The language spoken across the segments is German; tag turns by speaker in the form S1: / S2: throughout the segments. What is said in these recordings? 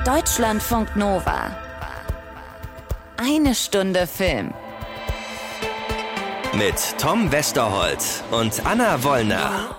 S1: Deutschlandfunk Nova. Eine Stunde Film.
S2: Mit Tom Westerholt und Anna Wollner.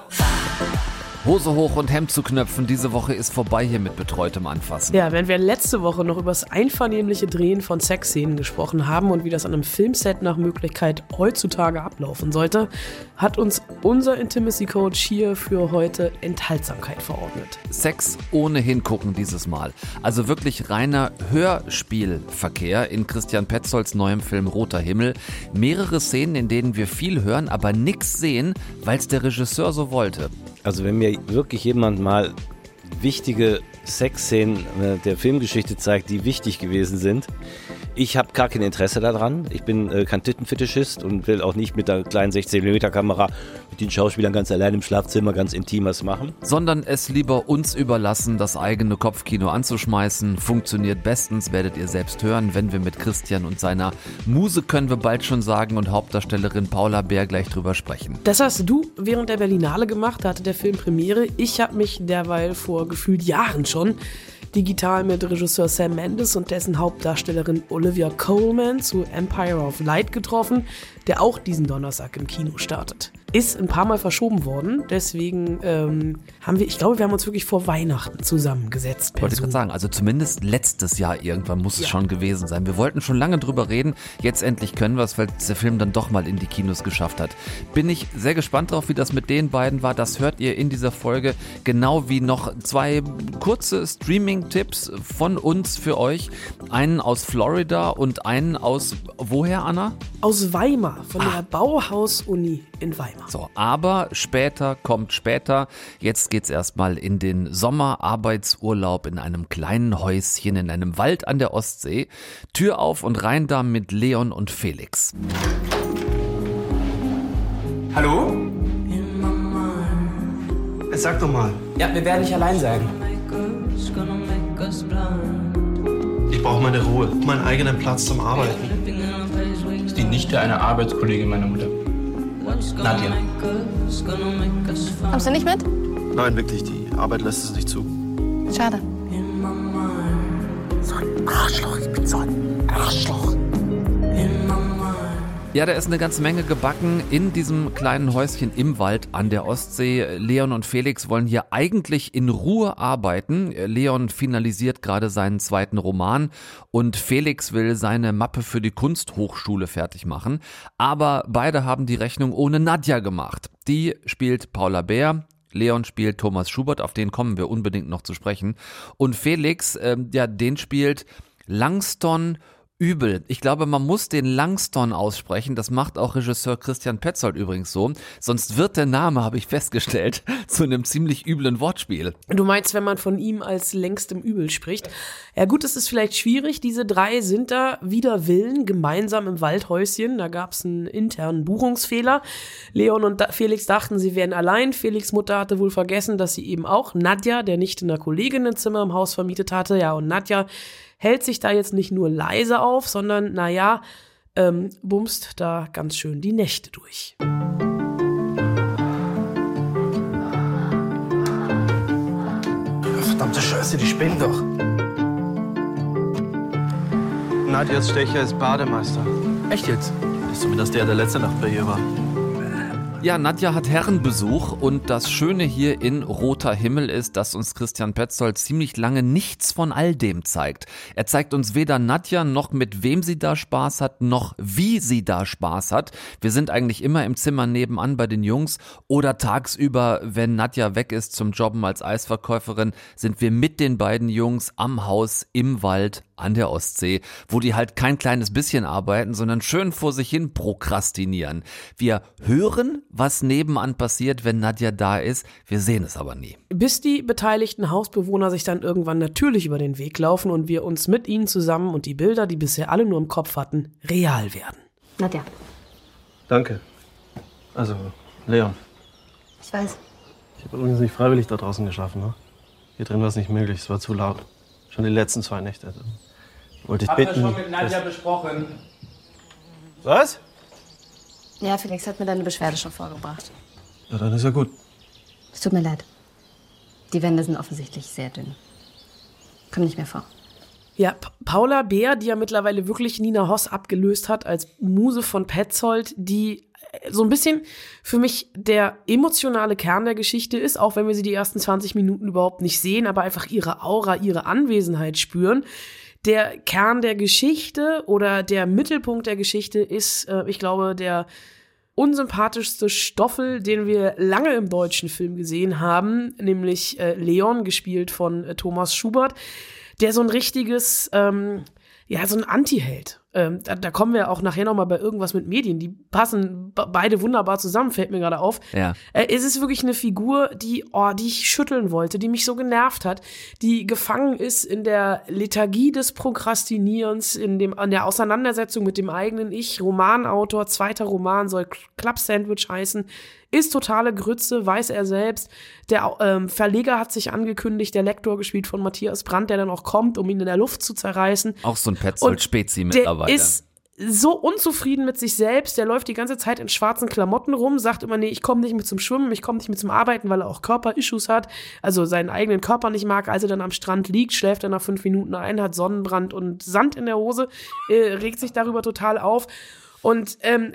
S3: Hose hoch und Hemd zu knöpfen, diese Woche ist vorbei hier mit betreutem Anfassen.
S4: Ja, während wir letzte Woche noch über das einvernehmliche Drehen von Sexszenen gesprochen haben und wie das an einem Filmset nach Möglichkeit heutzutage ablaufen sollte, hat uns unser Intimacy Coach hier für heute Enthaltsamkeit verordnet.
S3: Sex ohne Hingucken dieses Mal. Also wirklich reiner Hörspielverkehr in Christian Petzolds neuem Film Roter Himmel. Mehrere Szenen, in denen wir viel hören, aber nichts sehen, weil es der Regisseur so wollte.
S5: Also wenn mir wirklich jemand mal wichtige Sexszenen der Filmgeschichte zeigt, die wichtig gewesen sind, ich habe gar kein Interesse daran. Ich bin kein Tittenfetischist und will auch nicht mit der kleinen 16mm-Kamera mit den Schauspielern ganz allein im Schlafzimmer ganz intim was machen.
S3: Sondern es lieber uns überlassen, das eigene Kopfkino anzuschmeißen. Funktioniert bestens, werdet ihr selbst hören, wenn wir mit Christian und seiner Muse, können wir bald schon sagen, und Hauptdarstellerin Paula Beer gleich drüber sprechen.
S4: Das hast du während der Berlinale gemacht, da hatte der Film Premiere. Ich habe mich derweil vor gefühlt Jahren schon digital mit Regisseur Sam Mendes und dessen Hauptdarstellerin Olivia Colman zu Empire of Light getroffen, der auch diesen Donnerstag im Kino startet. Ist ein paar Mal verschoben worden, deswegen haben wir uns wirklich vor Weihnachten zusammengesetzt.
S3: Wollte ich gerade sagen, also zumindest letztes Jahr irgendwann muss es schon gewesen sein. Wir wollten schon lange drüber reden, jetzt endlich können wir es, weil der Film dann doch mal in die Kinos geschafft hat. Bin ich sehr gespannt drauf, wie das mit den beiden war, das hört ihr in dieser Folge, genau wie noch 2 kurze Streaming-Tipps von uns für euch. Einen aus Florida und einen aus, woher, Anna?
S4: Aus Weimar, von der Bauhaus-Uni in Weimar.
S3: So, aber später kommt später. Jetzt geht's erstmal in den Sommerarbeitsurlaub in einem kleinen Häuschen in einem Wald an der Ostsee. Tür auf und rein da mit Leon und Felix.
S6: Hallo? Sag doch mal. Ja, wir werden nicht allein sein.
S7: Ich brauche meine Ruhe, meinen eigenen Platz zum Arbeiten.
S6: Ist die Nichte einer Arbeitskollegin meiner Mutter. Nadja.
S8: Kommst du nicht mit?
S7: Nein, wirklich, die Arbeit lässt es nicht zu.
S8: Schade.
S7: So ein Arschloch, ich bin so ein Arschloch.
S3: Ja, da ist eine ganze Menge gebacken in diesem kleinen Häuschen im Wald an der Ostsee. Leon und Felix wollen hier eigentlich in Ruhe arbeiten. Leon finalisiert gerade seinen 2. Roman und Felix will seine Mappe für die Kunsthochschule fertig machen. Aber beide haben die Rechnung ohne Nadja gemacht. Die spielt Paula Beer. Leon spielt Thomas Schubert, auf den kommen wir unbedingt noch zu sprechen. Und Felix, den spielt Langston Übel. Ich glaube, man muss den Langston aussprechen. Das macht auch Regisseur Christian Petzold übrigens so. Sonst wird der Name, habe ich festgestellt, zu einem ziemlich üblen Wortspiel.
S4: Du meinst, wenn man von ihm als längstem Übel spricht? Ja gut, es ist vielleicht schwierig. Diese 3 sind da wider Willen gemeinsam im Waldhäuschen. Da gab es einen internen Buchungsfehler. Leon und Felix dachten, sie wären allein. Felix' Mutter hatte wohl vergessen, dass sie eben auch Nadja, der Nichte einer Kollegin, ein Zimmer im Haus vermietet hatte. Ja, und Nadja hält sich da jetzt nicht nur leise auf, sondern, bumst da ganz schön die Nächte durch.
S7: Verdammte Scheiße, die spinnen doch. Nadjas Stecher ist Bademeister.
S6: Echt jetzt?
S7: Ist zumindest der letzte Nacht bei ihr war.
S3: Ja, Nadja hat Herrenbesuch und das Schöne hier in Roter Himmel ist, dass uns Christian Petzold ziemlich lange nichts von all dem zeigt. Er zeigt uns weder Nadja noch mit wem sie da Spaß hat, noch wie sie da Spaß hat. Wir sind eigentlich immer im Zimmer nebenan bei den Jungs oder tagsüber, wenn Nadja weg ist zum Jobben als Eisverkäuferin, sind wir mit den beiden Jungs am Haus im Wald an der Ostsee, wo die halt kein kleines bisschen arbeiten, sondern schön vor sich hin prokrastinieren. Wir hören, was nebenan passiert, wenn Nadja da ist, wir sehen es aber nie.
S4: Bis die beteiligten Hausbewohner sich dann irgendwann natürlich über den Weg laufen und wir uns mit ihnen zusammen und die Bilder, die bisher alle nur im Kopf hatten, real werden.
S8: Nadja.
S7: Danke. Also, Leon.
S8: Ich weiß.
S7: Ich habe übrigens nicht freiwillig da draußen geschlafen, ne? Hier drin war es nicht möglich, es war zu laut. Schon die letzten 2 Nächte. Wollte ich bitten.
S6: Haben wir schon mit Nadja besprochen?
S7: Was?
S8: Ja, Felix hat mir deine Beschwerde schon vorgebracht.
S7: Ja, dann ist ja gut.
S8: Es tut mir leid. Die Wände sind offensichtlich sehr dünn. Komm nicht mehr vor.
S4: Ja, Paula Beer, die ja mittlerweile wirklich Nina Hoss abgelöst hat als Muse von Petzold, die so ein bisschen für mich der emotionale Kern der Geschichte ist, auch wenn wir sie die ersten 20 Minuten überhaupt nicht sehen, aber einfach ihre Aura, ihre Anwesenheit spüren. Der Kern der Geschichte oder der Mittelpunkt der Geschichte ist, ich glaube, der unsympathischste Stoffel, den wir lange im deutschen Film gesehen haben, nämlich Leon, gespielt von Thomas Schubert, der so ein richtiges, so ein Anti-Held. Da kommen wir auch nachher nochmal bei irgendwas mit Medien. Die passen beide wunderbar zusammen, fällt mir gerade auf. Ja. Es ist wirklich eine Figur, die ich schütteln wollte, die mich so genervt hat, die gefangen ist in der Lethargie des Prokrastinierens, an der Auseinandersetzung mit dem eigenen Ich. Romanautor, zweiter Roman, soll Club Sandwich heißen. Ist totale Grütze, weiß er selbst. Der Verleger hat sich angekündigt, der Lektor, gespielt von Matthias Brandt, der dann auch kommt, um ihn in der Luft zu zerreißen.
S3: Auch so ein Petzold-Spezi mittlerweile.
S4: Der ist so unzufrieden mit sich selbst, der läuft die ganze Zeit in schwarzen Klamotten rum, sagt immer, nee, ich komme nicht mit zum Schwimmen, ich komme nicht mit zum Arbeiten, weil er auch Körperissues hat, also seinen eigenen Körper nicht mag. Als er dann am Strand liegt, schläft er nach 5 Minuten ein, hat Sonnenbrand und Sand in der Hose, regt sich darüber total auf. Und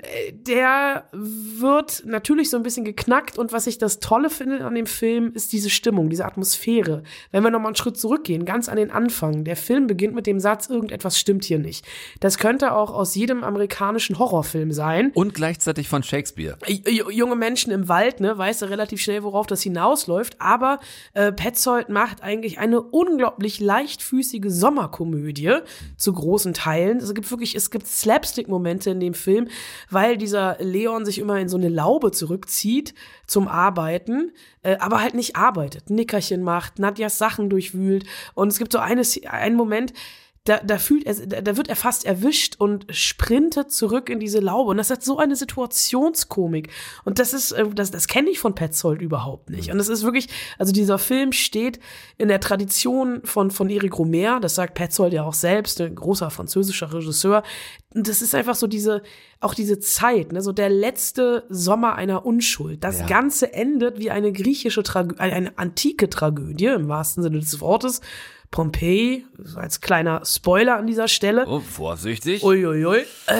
S4: der wird natürlich so ein bisschen geknackt, und was ich das Tolle finde an dem Film, ist diese Stimmung, diese Atmosphäre. Wenn wir nochmal einen Schritt zurückgehen, ganz an den Anfang, der Film beginnt mit dem Satz, irgendetwas stimmt hier nicht. Das könnte auch aus jedem amerikanischen Horrorfilm sein.
S3: Und gleichzeitig von Shakespeare.
S4: Junge Menschen im Wald, ne, weißt du relativ schnell, worauf das hinausläuft, aber Petzold macht eigentlich eine unglaublich leichtfüßige Sommerkomödie zu großen Teilen. Es gibt Slapstick-Momente in dem Film, weil dieser Leon sich immer in so eine Laube zurückzieht zum Arbeiten, aber halt nicht arbeitet, Nickerchen macht, Nadjas Sachen durchwühlt, und es gibt so einen Moment, da wird er fast erwischt und sprintet zurück in diese Laube. Und das hat so eine Situationskomik. Und das kenne ich von Petzold überhaupt nicht. Und das ist wirklich, also dieser Film steht in der Tradition von Éric Rohmer. Das sagt Petzold ja auch selbst, ein großer französischer Regisseur. Und das ist einfach so diese Zeit, ne, so der letzte Sommer einer Unschuld. Das Ganze endet wie eine griechische eine antike Tragödie, im wahrsten Sinne des Wortes. Pompeji, als kleiner Spoiler an dieser Stelle.
S3: Oh, vorsichtig.
S4: Uiuiui.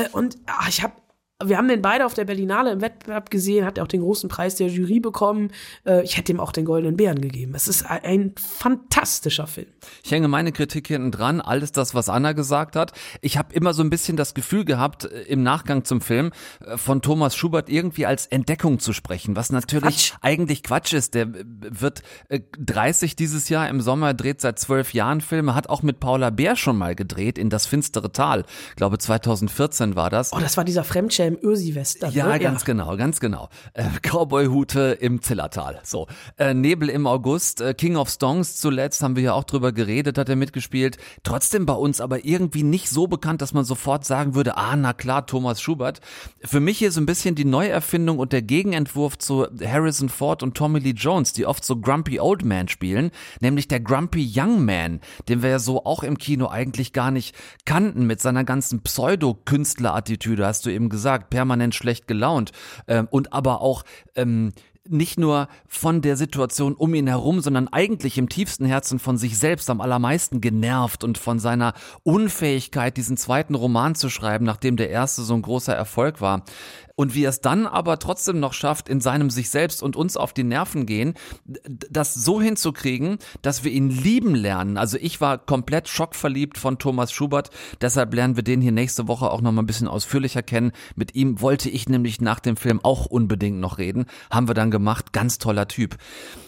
S4: Wir haben den beide auf der Berlinale im Wettbewerb gesehen, hat auch den großen Preis der Jury bekommen. Ich hätte ihm auch den Goldenen Bären gegeben. Es ist ein fantastischer Film.
S3: Ich hänge meine Kritik hinten dran, alles das, was Anna gesagt hat. Ich habe immer so ein bisschen das Gefühl gehabt, im Nachgang zum Film von Thomas Schubert irgendwie als Entdeckung zu sprechen, was natürlich eigentlich Quatsch ist. Der wird 30 dieses Jahr im Sommer, dreht seit 12 Jahren Filme, hat auch mit Paula Beer schon mal gedreht in Das finstere Tal. Ich glaube 2014 war das.
S4: Oh, das war dieser Fremdschämen im Ösi-Western.
S3: Ja, ne? Ganz genau. Cowboy-Hute im Zillertal. So, Nebel im August, King of Stongs zuletzt, haben wir ja auch drüber geredet, hat er mitgespielt. Trotzdem bei uns aber irgendwie nicht so bekannt, dass man sofort sagen würde, na klar, Thomas Schubert. Für mich hier so ein bisschen die Neuerfindung und der Gegenentwurf zu Harrison Ford und Tommy Lee Jones, die oft so Grumpy Old Man spielen, nämlich der Grumpy Young Man, den wir ja so auch im Kino eigentlich gar nicht kannten, mit seiner ganzen Pseudo-Künstler-Attitüde, hast du eben gesagt, permanent schlecht gelaunt und aber auch nicht nur von der Situation um ihn herum, sondern eigentlich im tiefsten Herzen von sich selbst am allermeisten genervt und von seiner Unfähigkeit, diesen zweiten Roman zu schreiben, nachdem der erste so ein großer Erfolg war. Und wie er es dann aber trotzdem noch schafft, in seinem sich selbst und uns auf die Nerven gehen, das so hinzukriegen, dass wir ihn lieben lernen. Also ich war komplett schockverliebt von Thomas Schubert, deshalb lernen wir den hier nächste Woche auch noch mal ein bisschen ausführlicher kennen. Mit ihm wollte ich nämlich nach dem Film auch unbedingt noch reden. Haben wir dann gemacht, ganz toller Typ.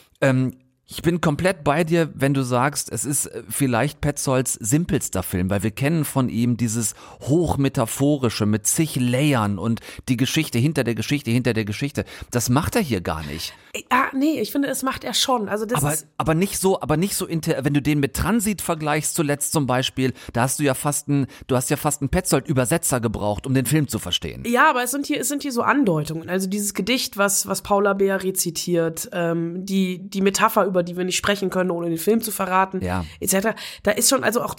S3: Ich bin komplett bei dir, wenn du sagst, es ist vielleicht Petzolds simpelster Film, weil wir kennen von ihm dieses Hochmetaphorische mit zig Layern und die Geschichte hinter der Geschichte hinter der Geschichte. Das macht er hier gar nicht.
S4: Nee, ich finde, das macht er schon. Also
S3: aber nicht so, wenn du den mit Transit vergleichst zuletzt zum Beispiel, da hast du ja fast einen Petzold-Übersetzer gebraucht, um den Film zu verstehen.
S4: Ja, aber es sind hier so Andeutungen. Also dieses Gedicht, was Paula Beer rezitiert, die Metapher, über die wir nicht sprechen können, ohne den Film zu verraten, etc. Da ist schon also auch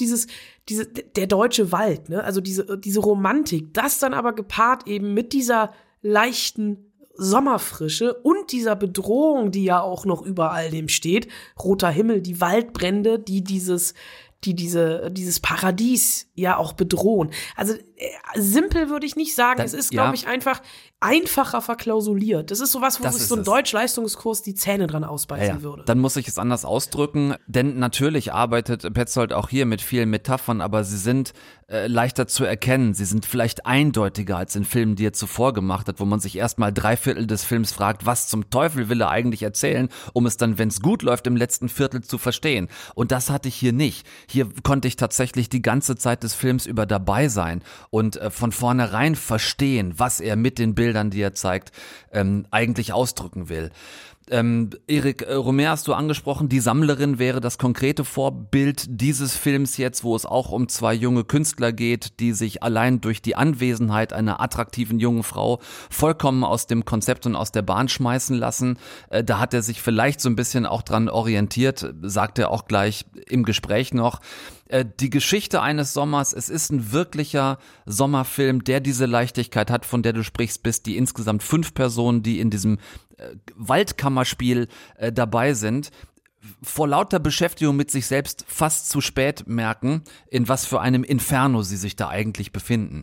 S4: der deutsche Wald, ne? Also diese Romantik, das dann aber gepaart eben mit dieser leichten Sommerfrische und dieser Bedrohung, die ja auch noch über all dem steht, roter Himmel, die Waldbrände, die dieses die dieses Paradies ja auch bedrohen. Also simpel würde ich nicht sagen, es ist, glaube ich, einfach einfacher verklausuliert. Das ist sowas, wo sich so ein Deutsch-Leistungskurs die Zähne dran ausbeißen würde.
S3: Dann muss ich es anders ausdrücken, denn natürlich arbeitet Petzold auch hier mit vielen Metaphern, aber sie sind leichter zu erkennen. Sie sind vielleicht eindeutiger als in Filmen, die er zuvor gemacht hat, wo man sich erstmal 3/4 des Films fragt, was zum Teufel will er eigentlich erzählen, um es dann, wenn es gut läuft, im letzten Viertel zu verstehen. Und das hatte ich hier nicht. Hier konnte ich tatsächlich die ganze Zeit des Films über dabei sein und von vornherein verstehen, was er mit den Bildern, die er zeigt, eigentlich ausdrücken will. Erik Romer hast du angesprochen, die Sammlerin wäre das konkrete Vorbild dieses Films jetzt, wo es auch um 2 junge Künstler geht, die sich allein durch die Anwesenheit einer attraktiven jungen Frau vollkommen aus dem Konzept und aus der Bahn schmeißen lassen. Da hat er sich vielleicht so ein bisschen auch dran orientiert, sagt er auch gleich im Gespräch noch. Die Geschichte eines Sommers, es ist ein wirklicher Sommerfilm, der diese Leichtigkeit hat, von der du sprichst, bis die insgesamt 5 Personen, die in diesem Waldkammerspiel dabei sind, vor lauter Beschäftigung mit sich selbst fast zu spät merken, in was für einem Inferno sie sich da eigentlich befinden.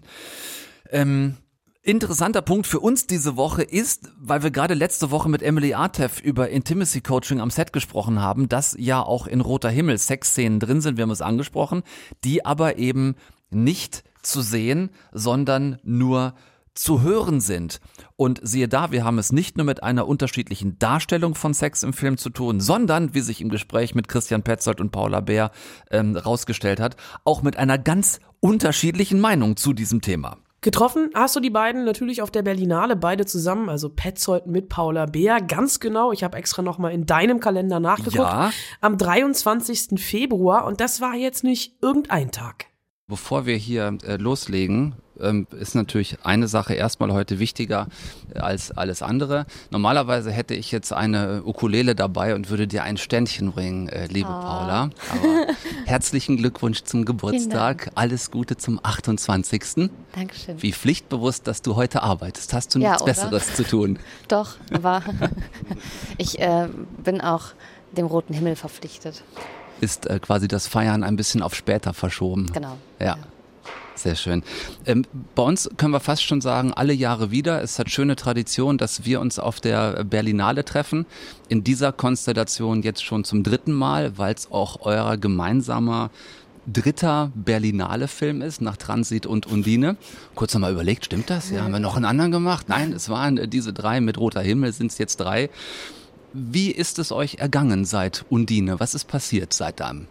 S3: Interessanter Punkt für uns diese Woche ist, weil wir gerade letzte Woche mit Emily Artef über Intimacy Coaching am Set gesprochen haben, dass ja auch in Roter Himmel Sexszenen drin sind, wir haben es angesprochen, die aber eben nicht zu sehen, sondern nur zu hören sind. Und siehe da, wir haben es nicht nur mit einer unterschiedlichen Darstellung von Sex im Film zu tun, sondern, wie sich im Gespräch mit Christian Petzold und Paula Beer rausgestellt hat, auch mit einer ganz unterschiedlichen Meinung zu diesem Thema.
S4: Getroffen hast du die beiden natürlich auf der Berlinale, beide zusammen, also Petzold mit Paula Beer, ganz genau, ich habe extra nochmal in deinem Kalender nachgeguckt, am 23. Februar und das war jetzt nicht irgendein Tag.
S3: Bevor wir hier loslegen, ist natürlich eine Sache erstmal heute wichtiger als alles andere. Normalerweise hätte ich jetzt eine Ukulele dabei und würde dir ein Ständchen bringen, liebe Paula. Aber herzlichen Glückwunsch zum Geburtstag. Alles Gute zum 28.
S8: Dankeschön.
S3: Wie pflichtbewusst, dass du heute arbeitest. Hast du nichts Besseres zu tun?
S8: Doch, aber ich bin auch dem Roten Himmel verpflichtet.
S3: Ist quasi das Feiern ein bisschen auf später verschoben.
S8: Genau.
S3: Ja. Sehr schön. Bei uns können wir fast schon sagen, alle Jahre wieder. Es hat schöne Tradition, dass wir uns auf der Berlinale treffen. In dieser Konstellation jetzt schon zum 3. Mal, weil es auch euer gemeinsamer 3. Berlinale-Film ist, nach Transit und Undine. Kurz nochmal überlegt, stimmt das? Ja, haben wir noch einen anderen gemacht? Nein, es waren diese 3, mit Roter Himmel sind es jetzt 3. Wie ist es euch ergangen seit Undine? Was ist passiert seit dann?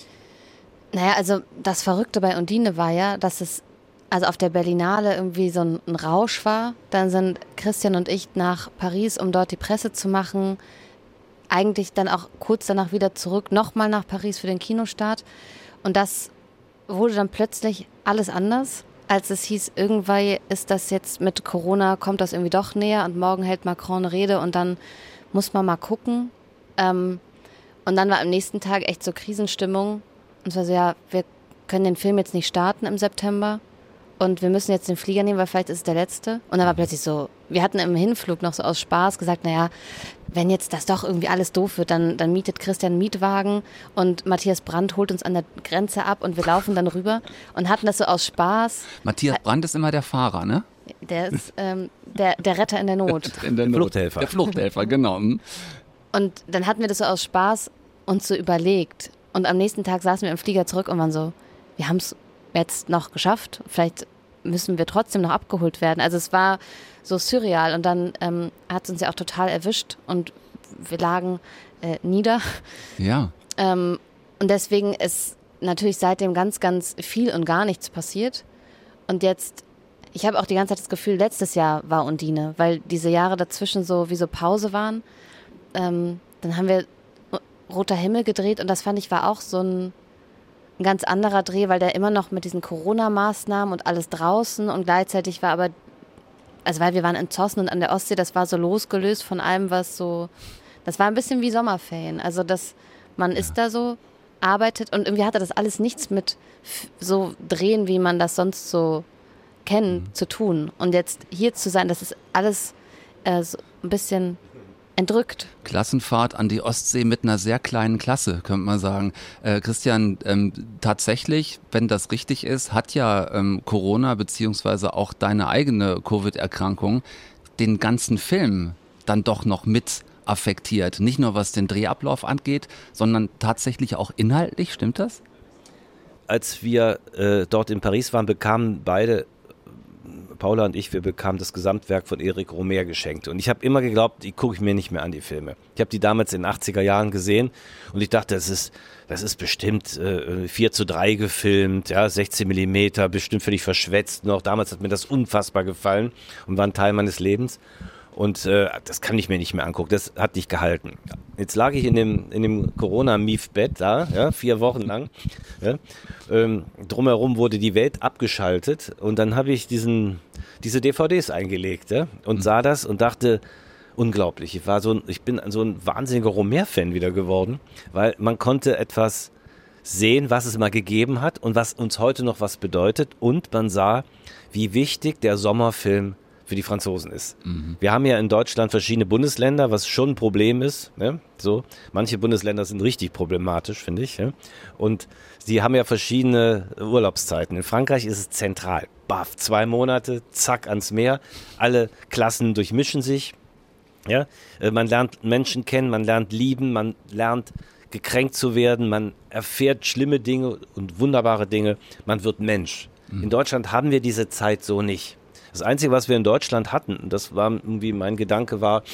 S8: Naja, also das Verrückte bei Undine war ja, dass es also auf der Berlinale irgendwie so ein Rausch war. Dann sind Christian und ich nach Paris, um dort die Presse zu machen. Eigentlich dann auch kurz danach wieder zurück, nochmal nach Paris für den Kinostart. Und das wurde dann plötzlich alles anders, als es hieß, irgendwie ist das jetzt mit Corona, kommt das irgendwie doch näher und morgen hält Macron eine Rede und dann muss man mal gucken. Und dann war am nächsten Tag echt so Krisenstimmung. Und es war so, ja, wir können den Film jetzt nicht starten im September und wir müssen jetzt den Flieger nehmen, weil vielleicht ist es der letzte. Und dann war plötzlich so, wir hatten im Hinflug noch so aus Spaß gesagt, naja, wenn jetzt das doch irgendwie alles doof wird, dann mietet Christian einen Mietwagen und Matthias Brandt holt uns an der Grenze ab und wir laufen dann rüber und hatten das so aus Spaß.
S3: Matthias Brandt ist immer der Fahrer, ne?
S8: Der ist der Retter in der Not.
S3: Der
S5: Fluchthelfer.
S3: Der Fluchthelfer, genau.
S8: Und dann hatten wir das so aus Spaß uns so überlegt. Und am nächsten Tag saßen wir im Flieger zurück und waren so, wir haben es jetzt noch geschafft, vielleicht müssen wir trotzdem noch abgeholt werden. Also es war so surreal und dann hat es uns ja auch total erwischt und wir lagen nieder.
S3: Ja.
S8: Und deswegen ist natürlich seitdem ganz, ganz viel und gar nichts passiert. Und jetzt, ich habe auch die ganze Zeit das Gefühl, letztes Jahr war Undine, weil diese Jahre dazwischen so wie so Pause waren. Dann haben wir Roter Himmel gedreht und das fand ich war auch so ein ganz anderer Dreh, weil der immer noch mit diesen Corona-Maßnahmen und alles draußen und gleichzeitig war aber, also weil wir waren in Zossen und an der Ostsee, das war so losgelöst von allem, was so, das war ein bisschen wie Sommerferien, also dass man ist da so, arbeitet und irgendwie hatte das alles nichts mit so Drehen, wie man das sonst so kennt, zu tun und jetzt hier zu sein, das ist alles so ein bisschen entrückt.
S3: Klassenfahrt an die Ostsee mit einer sehr kleinen Klasse, könnte man sagen. Christian, tatsächlich, wenn das richtig ist, hat ja Corona beziehungsweise auch deine eigene Covid-Erkrankung den ganzen Film dann doch noch mit affektiert. Nicht nur was den Drehablauf angeht, sondern tatsächlich auch inhaltlich, stimmt das?
S5: Als wir dort in Paris waren, bekamen beide, Paula und ich, wir bekamen das Gesamtwerk von Éric Rohmer geschenkt. Und ich habe immer geglaubt, die gucke ich mir nicht mehr an, die Filme. Ich habe die damals in den 80er Jahren gesehen und ich dachte, das ist bestimmt 4:3 gefilmt, ja, 16 mm, bestimmt völlig verschwätzt noch. Damals hat mir das unfassbar gefallen und war ein Teil meines Lebens. Und das kann ich mir nicht mehr angucken, das hat nicht gehalten. Jetzt lag ich in dem Corona-Mief-Bett da, ja, 4 Wochen lang. Ja. Drumherum wurde die Welt abgeschaltet und dann habe ich diese DVDs eingelegt, ja, und sah das und dachte, unglaublich. Ich bin so ein wahnsinniger Rohmer-Fan wieder geworden, weil man konnte etwas sehen, was es mal gegeben hat und was uns heute noch was bedeutet, und man sah, wie wichtig der Sommerfilm für die Franzosen ist. Wir haben ja in Deutschland verschiedene Bundesländer, was schon ein Problem ist. Ne? So, manche Bundesländer sind richtig problematisch, finde ich. Ja? Und sie haben ja verschiedene Urlaubszeiten. In Frankreich ist es zentral. Baff, 2 Monate, zack, ans Meer. Alle Klassen durchmischen sich. Ja? Man lernt Menschen kennen, man lernt lieben, man lernt gekränkt zu werden, man erfährt schlimme Dinge und wunderbare Dinge. Man wird Mensch. In Deutschland haben wir diese Zeit so nicht. Das Einzige, was wir in Deutschland hatten, das war irgendwie mein Gedanke, war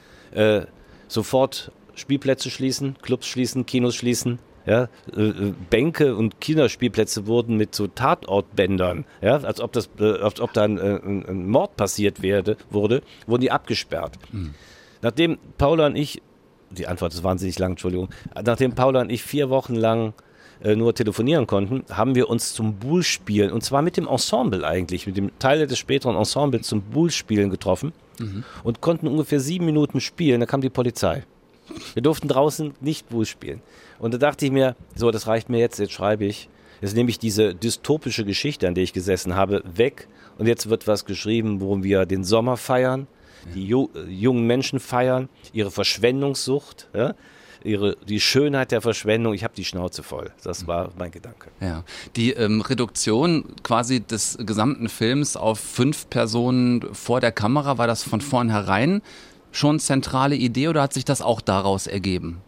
S5: sofort Spielplätze schließen, Clubs schließen, Kinos schließen. Ja, Bänke und Kinderspielplätze wurden mit so Tatortbändern, ja, als ob da ein Mord passiert wurde, wurden die abgesperrt. Nachdem Paula und ich, die Antwort ist wahnsinnig lang, Entschuldigung, nachdem Paula und ich 4 Wochen lang nur telefonieren konnten, haben wir uns zum Boule-Spielen, und zwar mit dem Ensemble eigentlich, mit dem Teil des späteren Ensembles zum Boule-Spielen getroffen und konnten ungefähr 7 Minuten spielen, da kam die Polizei. Wir durften draußen nicht Boule spielen. Und da dachte ich mir, so, das reicht mir jetzt schreibe ich. Jetzt nehme ich diese dystopische Geschichte, an der ich gesessen habe, weg, und jetzt wird was geschrieben, wo wir den Sommer feiern, die jungen Menschen feiern, ihre Verschwendungssucht, ja? Die Schönheit der Verschwendung, ich habe die Schnauze voll. Das war mein Gedanke.
S3: Ja, die Reduktion quasi des gesamten Films auf 5 Personen vor der Kamera, war das von vornherein schon zentrale Idee oder hat sich das auch daraus ergeben?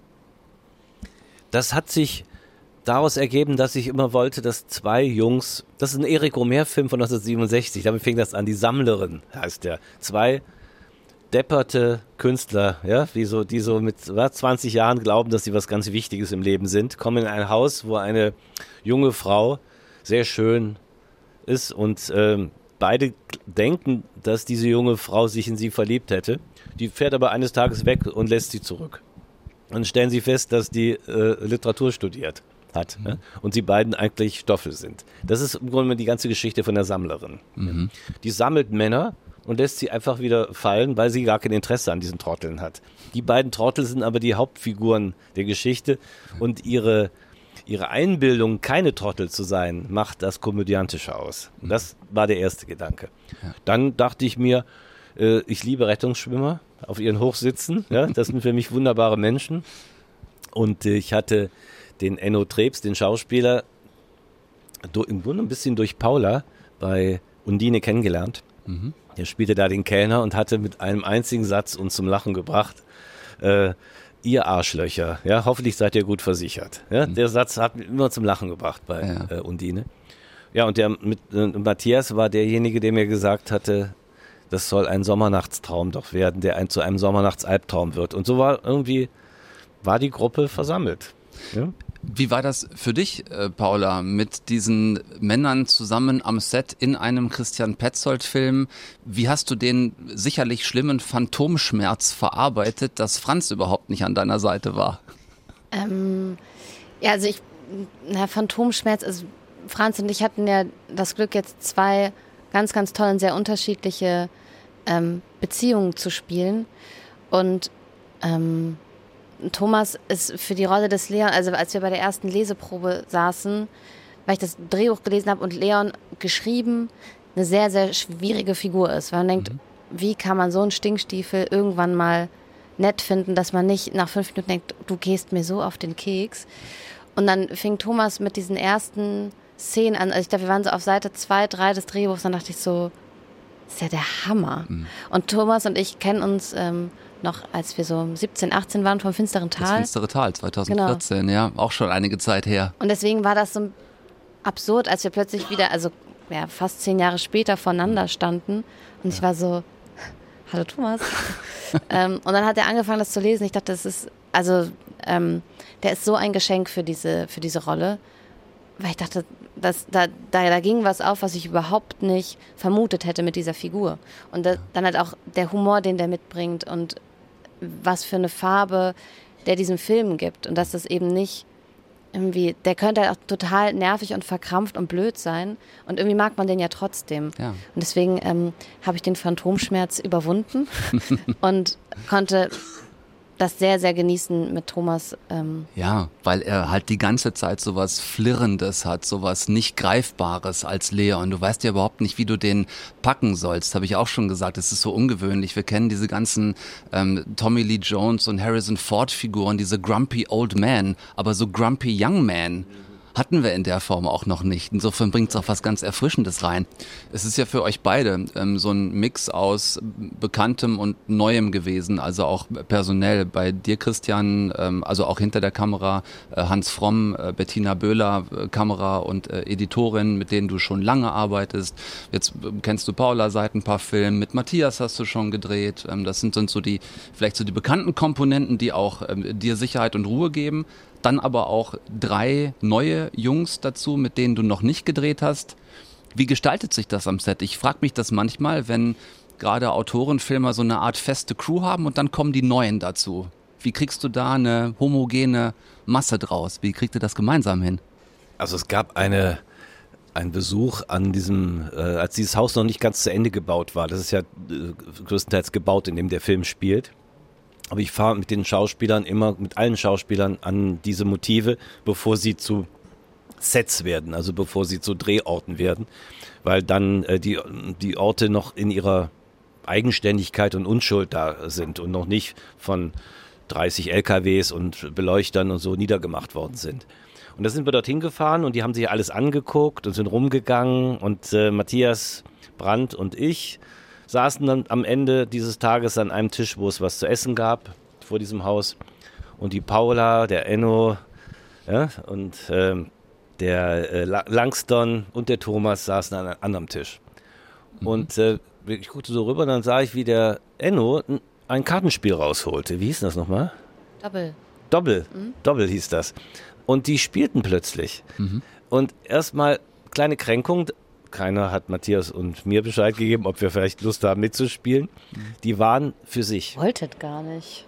S5: Das hat sich daraus ergeben, dass ich immer wollte, dass 2 Jungs, das ist ein Éric Rohmer-Film von 1967, damit fing das an, Die Sammlerin heißt der. 2 depperte Künstler, ja, die so mit 20 Jahren glauben, dass sie was ganz Wichtiges im Leben sind, kommen in ein Haus, wo eine junge Frau sehr schön ist und beide denken, dass diese junge Frau sich in sie verliebt hätte. Die fährt aber eines Tages weg und lässt sie zurück. Dann stellen sie fest, dass die Literatur studiert hat, ja, und sie beiden eigentlich Stoffel sind. Das ist im Grunde die ganze Geschichte von der Sammlerin. Die sammelt Männer und lässt sie einfach wieder fallen, weil sie gar kein Interesse an diesen Trotteln hat. Die beiden Trottel sind aber die Hauptfiguren der Geschichte und ihre Einbildung, keine Trottel zu sein, macht das Komödiantische aus. Das war der erste Gedanke. Dann dachte ich mir, ich liebe Rettungsschwimmer auf ihren Hochsitzen. Ja, das sind für mich wunderbare Menschen. Und ich hatte den Enno Trebs, den Schauspieler, im Grunde ein bisschen durch Paula bei Undine kennengelernt. Er spielte da den Kellner und hatte mit einem einzigen Satz uns zum Lachen gebracht. Ihr Arschlöcher, ja, hoffentlich seid ihr gut versichert. Ja, der Satz hat mich immer zum Lachen gebracht bei Undine. Ja, und Matthias war derjenige, der mir gesagt hatte, das soll ein Sommernachtstraum doch werden, der zu einem Sommernachtsalbtraum wird. Und so war die Gruppe versammelt. Ja?
S3: Wie war das für dich, Paula, mit diesen Männern zusammen am Set in einem Christian Petzold-Film? Wie hast du den sicherlich schlimmen Phantomschmerz verarbeitet, dass Franz überhaupt nicht an deiner Seite war?
S8: Ja, also Phantomschmerz ist, Franz und ich hatten ja das Glück, jetzt 2 ganz, ganz tolle und sehr unterschiedliche Beziehungen zu spielen. Und Thomas ist für die Rolle des Leon, also als wir bei der ersten Leseprobe saßen, weil ich das Drehbuch gelesen habe und Leon geschrieben, eine sehr, sehr schwierige Figur ist. Weil man denkt, wie kann man so einen Stinkstiefel irgendwann mal nett finden, dass man nicht nach 5 Minuten denkt, du gehst mir so auf den Keks. Und dann fing Thomas mit diesen ersten Szenen an. Also ich glaube, wir waren so auf Seite 2, 3 des Drehbuchs. Dann dachte ich so, das ist ja der Hammer. Mhm. Und Thomas und ich kennen uns noch, als wir so 17, 18 waren vom Finsteren Tal.
S3: Das Finstere Tal, 2014, genau. Ja, auch schon einige Zeit her.
S8: Und deswegen war das so absurd, als wir plötzlich wieder, also ja, fast 10 Jahre später voneinander standen. Und ich war so, hallo Thomas. Und dann hat er angefangen, das zu lesen. Ich dachte, das ist, also der ist so ein Geschenk für diese Rolle. Weil ich dachte, da ging was auf, was ich überhaupt nicht vermutet hätte mit dieser Figur. Und dann halt auch der Humor, den der mitbringt und was für eine Farbe der diesem Film gibt. Und dass das eben nicht irgendwie, der könnte halt auch total nervig und verkrampft und blöd sein. Und irgendwie mag man den ja trotzdem. Ja. Und deswegen habe ich den Phantomschmerz überwunden und konnte das sehr, sehr genießen mit Thomas.
S3: Ja, weil er halt die ganze Zeit sowas Flirrendes hat, sowas nicht Greifbares als Leon. Du weißt ja überhaupt nicht, wie du den packen sollst, habe ich auch schon gesagt. Es ist so ungewöhnlich. Wir kennen diese ganzen Tommy Lee Jones und Harrison Ford Figuren, diese Grumpy Old Man, aber so Grumpy Young Man hatten wir in der Form auch noch nicht. Insofern bringt es auch was ganz Erfrischendes rein. Es ist ja für euch beide so ein Mix aus Bekanntem und Neuem gewesen, also auch personell. Bei dir, Christian, also auch hinter der Kamera, Hans Fromm, Bettina Böhler, Kamera und Editorin, mit denen du schon lange arbeitest. Jetzt kennst du Paula seit ein paar Filmen, mit Matthias hast du schon gedreht. Das sind so die, vielleicht so die bekannten Komponenten, die auch dir Sicherheit und Ruhe geben. Dann aber auch 3 neue Jungs dazu, mit denen du noch nicht gedreht hast. Wie gestaltet sich das am Set? Ich frage mich das manchmal, wenn gerade Autoren, Filmer so eine Art feste Crew haben und dann kommen die Neuen dazu. Wie kriegst du da eine homogene Masse draus? Wie kriegt ihr das gemeinsam hin?
S5: Also es gab einen Besuch an diesem, als dieses Haus noch nicht ganz zu Ende gebaut war. Das ist ja größtenteils gebaut, in dem der Film spielt. Aber ich fahre mit den Schauspielern immer, mit allen Schauspielern an diese Motive, bevor sie zu Sets werden, also bevor sie zu Drehorten werden, weil dann die Orte noch in ihrer Eigenständigkeit und Unschuld da sind und noch nicht von 30 LKWs und Beleuchtern und so niedergemacht worden sind. Und da sind wir dorthin gefahren und die haben sich alles angeguckt und sind rumgegangen und Matthias Brandt und ich saßen dann am Ende dieses Tages an einem Tisch, wo es was zu essen gab, vor diesem Haus. Und die Paula, der Enno, ja, und der Langston und der Thomas saßen an einem anderen Tisch. Und ich guckte so rüber, dann sah ich, wie der Enno ein Kartenspiel rausholte. Wie hieß das nochmal? Doppel. Doppel hieß das. Und die spielten plötzlich. Und erstmal kleine Kränkung. Keiner hat Matthias und mir Bescheid gegeben, ob wir vielleicht Lust haben mitzuspielen. Die waren für sich.
S8: Wolltet gar nicht.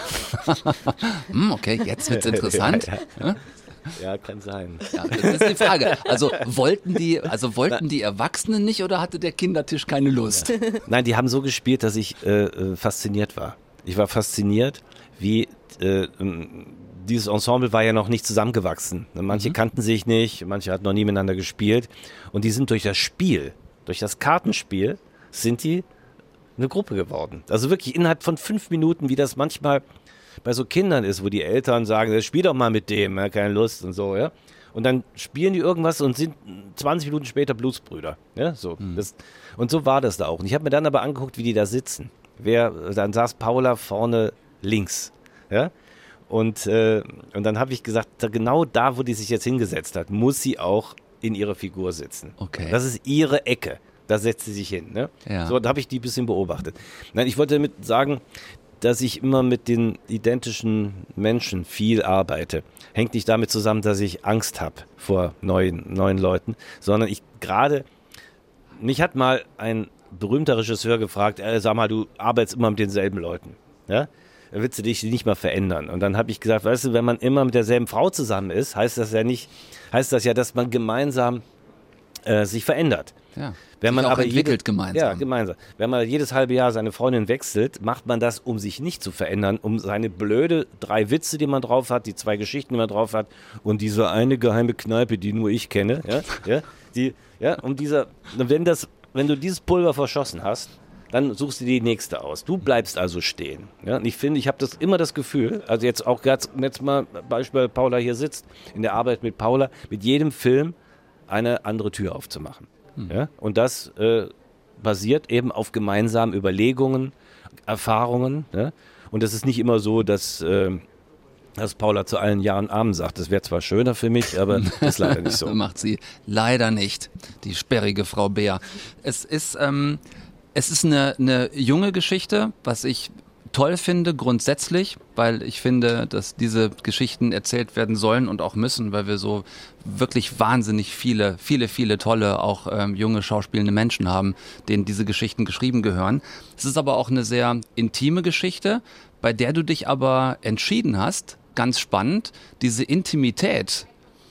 S3: Okay, jetzt wird's interessant.
S5: Ja, kann sein.
S3: Ja, das ist die Frage. Also wollten die Erwachsenen nicht oder hatte der Kindertisch keine Lust?
S5: Nein, die haben so gespielt, dass ich fasziniert war. Ich war fasziniert, wie dieses Ensemble war ja noch nicht zusammengewachsen. Manche kannten sich nicht, manche hatten noch nie miteinander gespielt. Und die sind durch das Spiel, durch das Kartenspiel, sind die eine Gruppe geworden. Also wirklich innerhalb von 5 Minuten, wie das manchmal bei so Kindern ist, wo die Eltern sagen, spiel doch mal mit dem, keine Lust und so, ja. Und dann spielen die irgendwas und sind 20 Minuten später Blutsbrüder. Ja, so. Und so war das da auch. Und ich habe mir dann aber angeguckt, wie die da sitzen. Dann saß Paula vorne links, ja. Und dann habe ich gesagt, genau da, wo die sich jetzt hingesetzt hat, muss sie auch in ihrer Figur sitzen.
S3: Okay.
S5: Das ist ihre Ecke. Da setzt sie sich hin. Ne?
S3: Ja.
S5: So, da habe ich die ein bisschen beobachtet. Nein, ich wollte damit sagen, dass ich immer mit den identischen Menschen viel arbeite. Hängt nicht damit zusammen, dass ich Angst habe vor neuen Leuten, sondern mich hat mal ein berühmter Regisseur gefragt, sag mal, du arbeitest immer mit denselben Leuten. Ja? Da willst du dich nicht mal verändern. Und dann habe ich gesagt, weißt du, wenn man immer mit derselben Frau zusammen ist, heißt das ja, dass man gemeinsam sich verändert.
S3: Ja.
S5: Wenn man
S3: auch
S5: aber
S3: entwickelt gemeinsam.
S5: Ja, gemeinsam. Wenn man jedes halbe Jahr seine Freundin wechselt, macht man das, um sich nicht zu verändern, um seine blöde 3 Witze, die man drauf hat, die 2 Geschichten, die man drauf hat und diese eine geheime Kneipe, die nur ich kenne, wenn du dieses Pulver verschossen hast, dann suchst du die nächste aus. Du bleibst also stehen. Ja? Und ich finde, ich habe immer das Gefühl, also jetzt auch jetzt mal Beispiel Paula hier sitzt, in der Arbeit mit Paula, mit jedem Film eine andere Tür aufzumachen. Ja? Und das basiert eben auf gemeinsamen Überlegungen, Erfahrungen. Ja? Und es ist nicht immer so, dass Paula zu allen Jahren Amen sagt. Das wäre zwar schöner für mich, aber das ist leider nicht so.
S3: Macht sie leider nicht, die sperrige Frau Beer. Es ist eine junge Geschichte, was ich toll finde grundsätzlich, weil ich finde, dass diese Geschichten erzählt werden sollen und auch müssen, weil wir so wirklich wahnsinnig viele tolle, auch junge schauspielende Menschen haben, denen diese Geschichten geschrieben gehören. Es ist aber auch eine sehr intime Geschichte, bei der du dich aber entschieden hast, ganz spannend, diese Intimität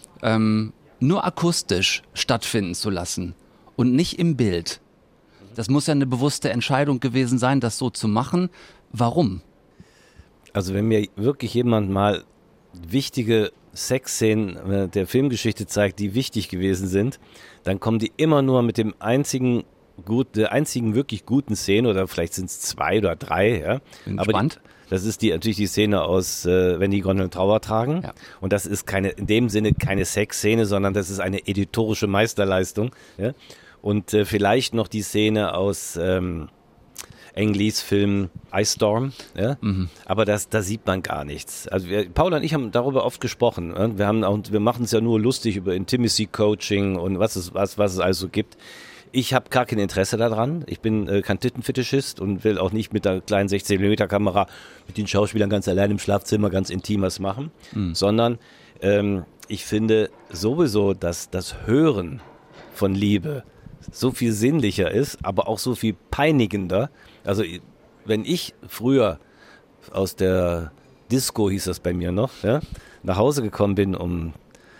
S3: nur akustisch stattfinden zu lassen und nicht im Bild. Das muss ja eine bewusste Entscheidung gewesen sein, das so zu machen. Warum?
S5: Also wenn mir wirklich jemand mal wichtige Sexszenen der Filmgeschichte zeigt, die wichtig gewesen sind, dann kommen die immer nur mit der einzigen wirklich guten Szene, oder vielleicht sind es 2 oder 3. Ja?
S3: Bin
S5: Aber
S3: gespannt.
S5: Das ist natürlich die Szene aus Wenn die Gondeln Trauer tragen. Ja. Und das ist in dem Sinne keine Sexszene, sondern das ist eine editorische Meisterleistung. Ja? Und vielleicht noch die Szene aus Ang Lees Film Ice Storm, ja? Aber da sieht man gar nichts. Also Paula und ich haben darüber oft gesprochen. Ja? Wir machen es ja nur lustig über Intimacy Coaching und was es also gibt. Ich habe gar kein Interesse daran. Ich bin kein Tittenfetischist und will auch nicht mit der kleinen 16mm Kamera mit den Schauspielern ganz allein im Schlafzimmer ganz intim was machen, sondern ich finde sowieso, dass das Hören von Liebe so viel sinnlicher ist, aber auch so viel peinigender. Also wenn ich früher aus der Disco, hieß das bei mir noch, ja, nach Hause gekommen bin um,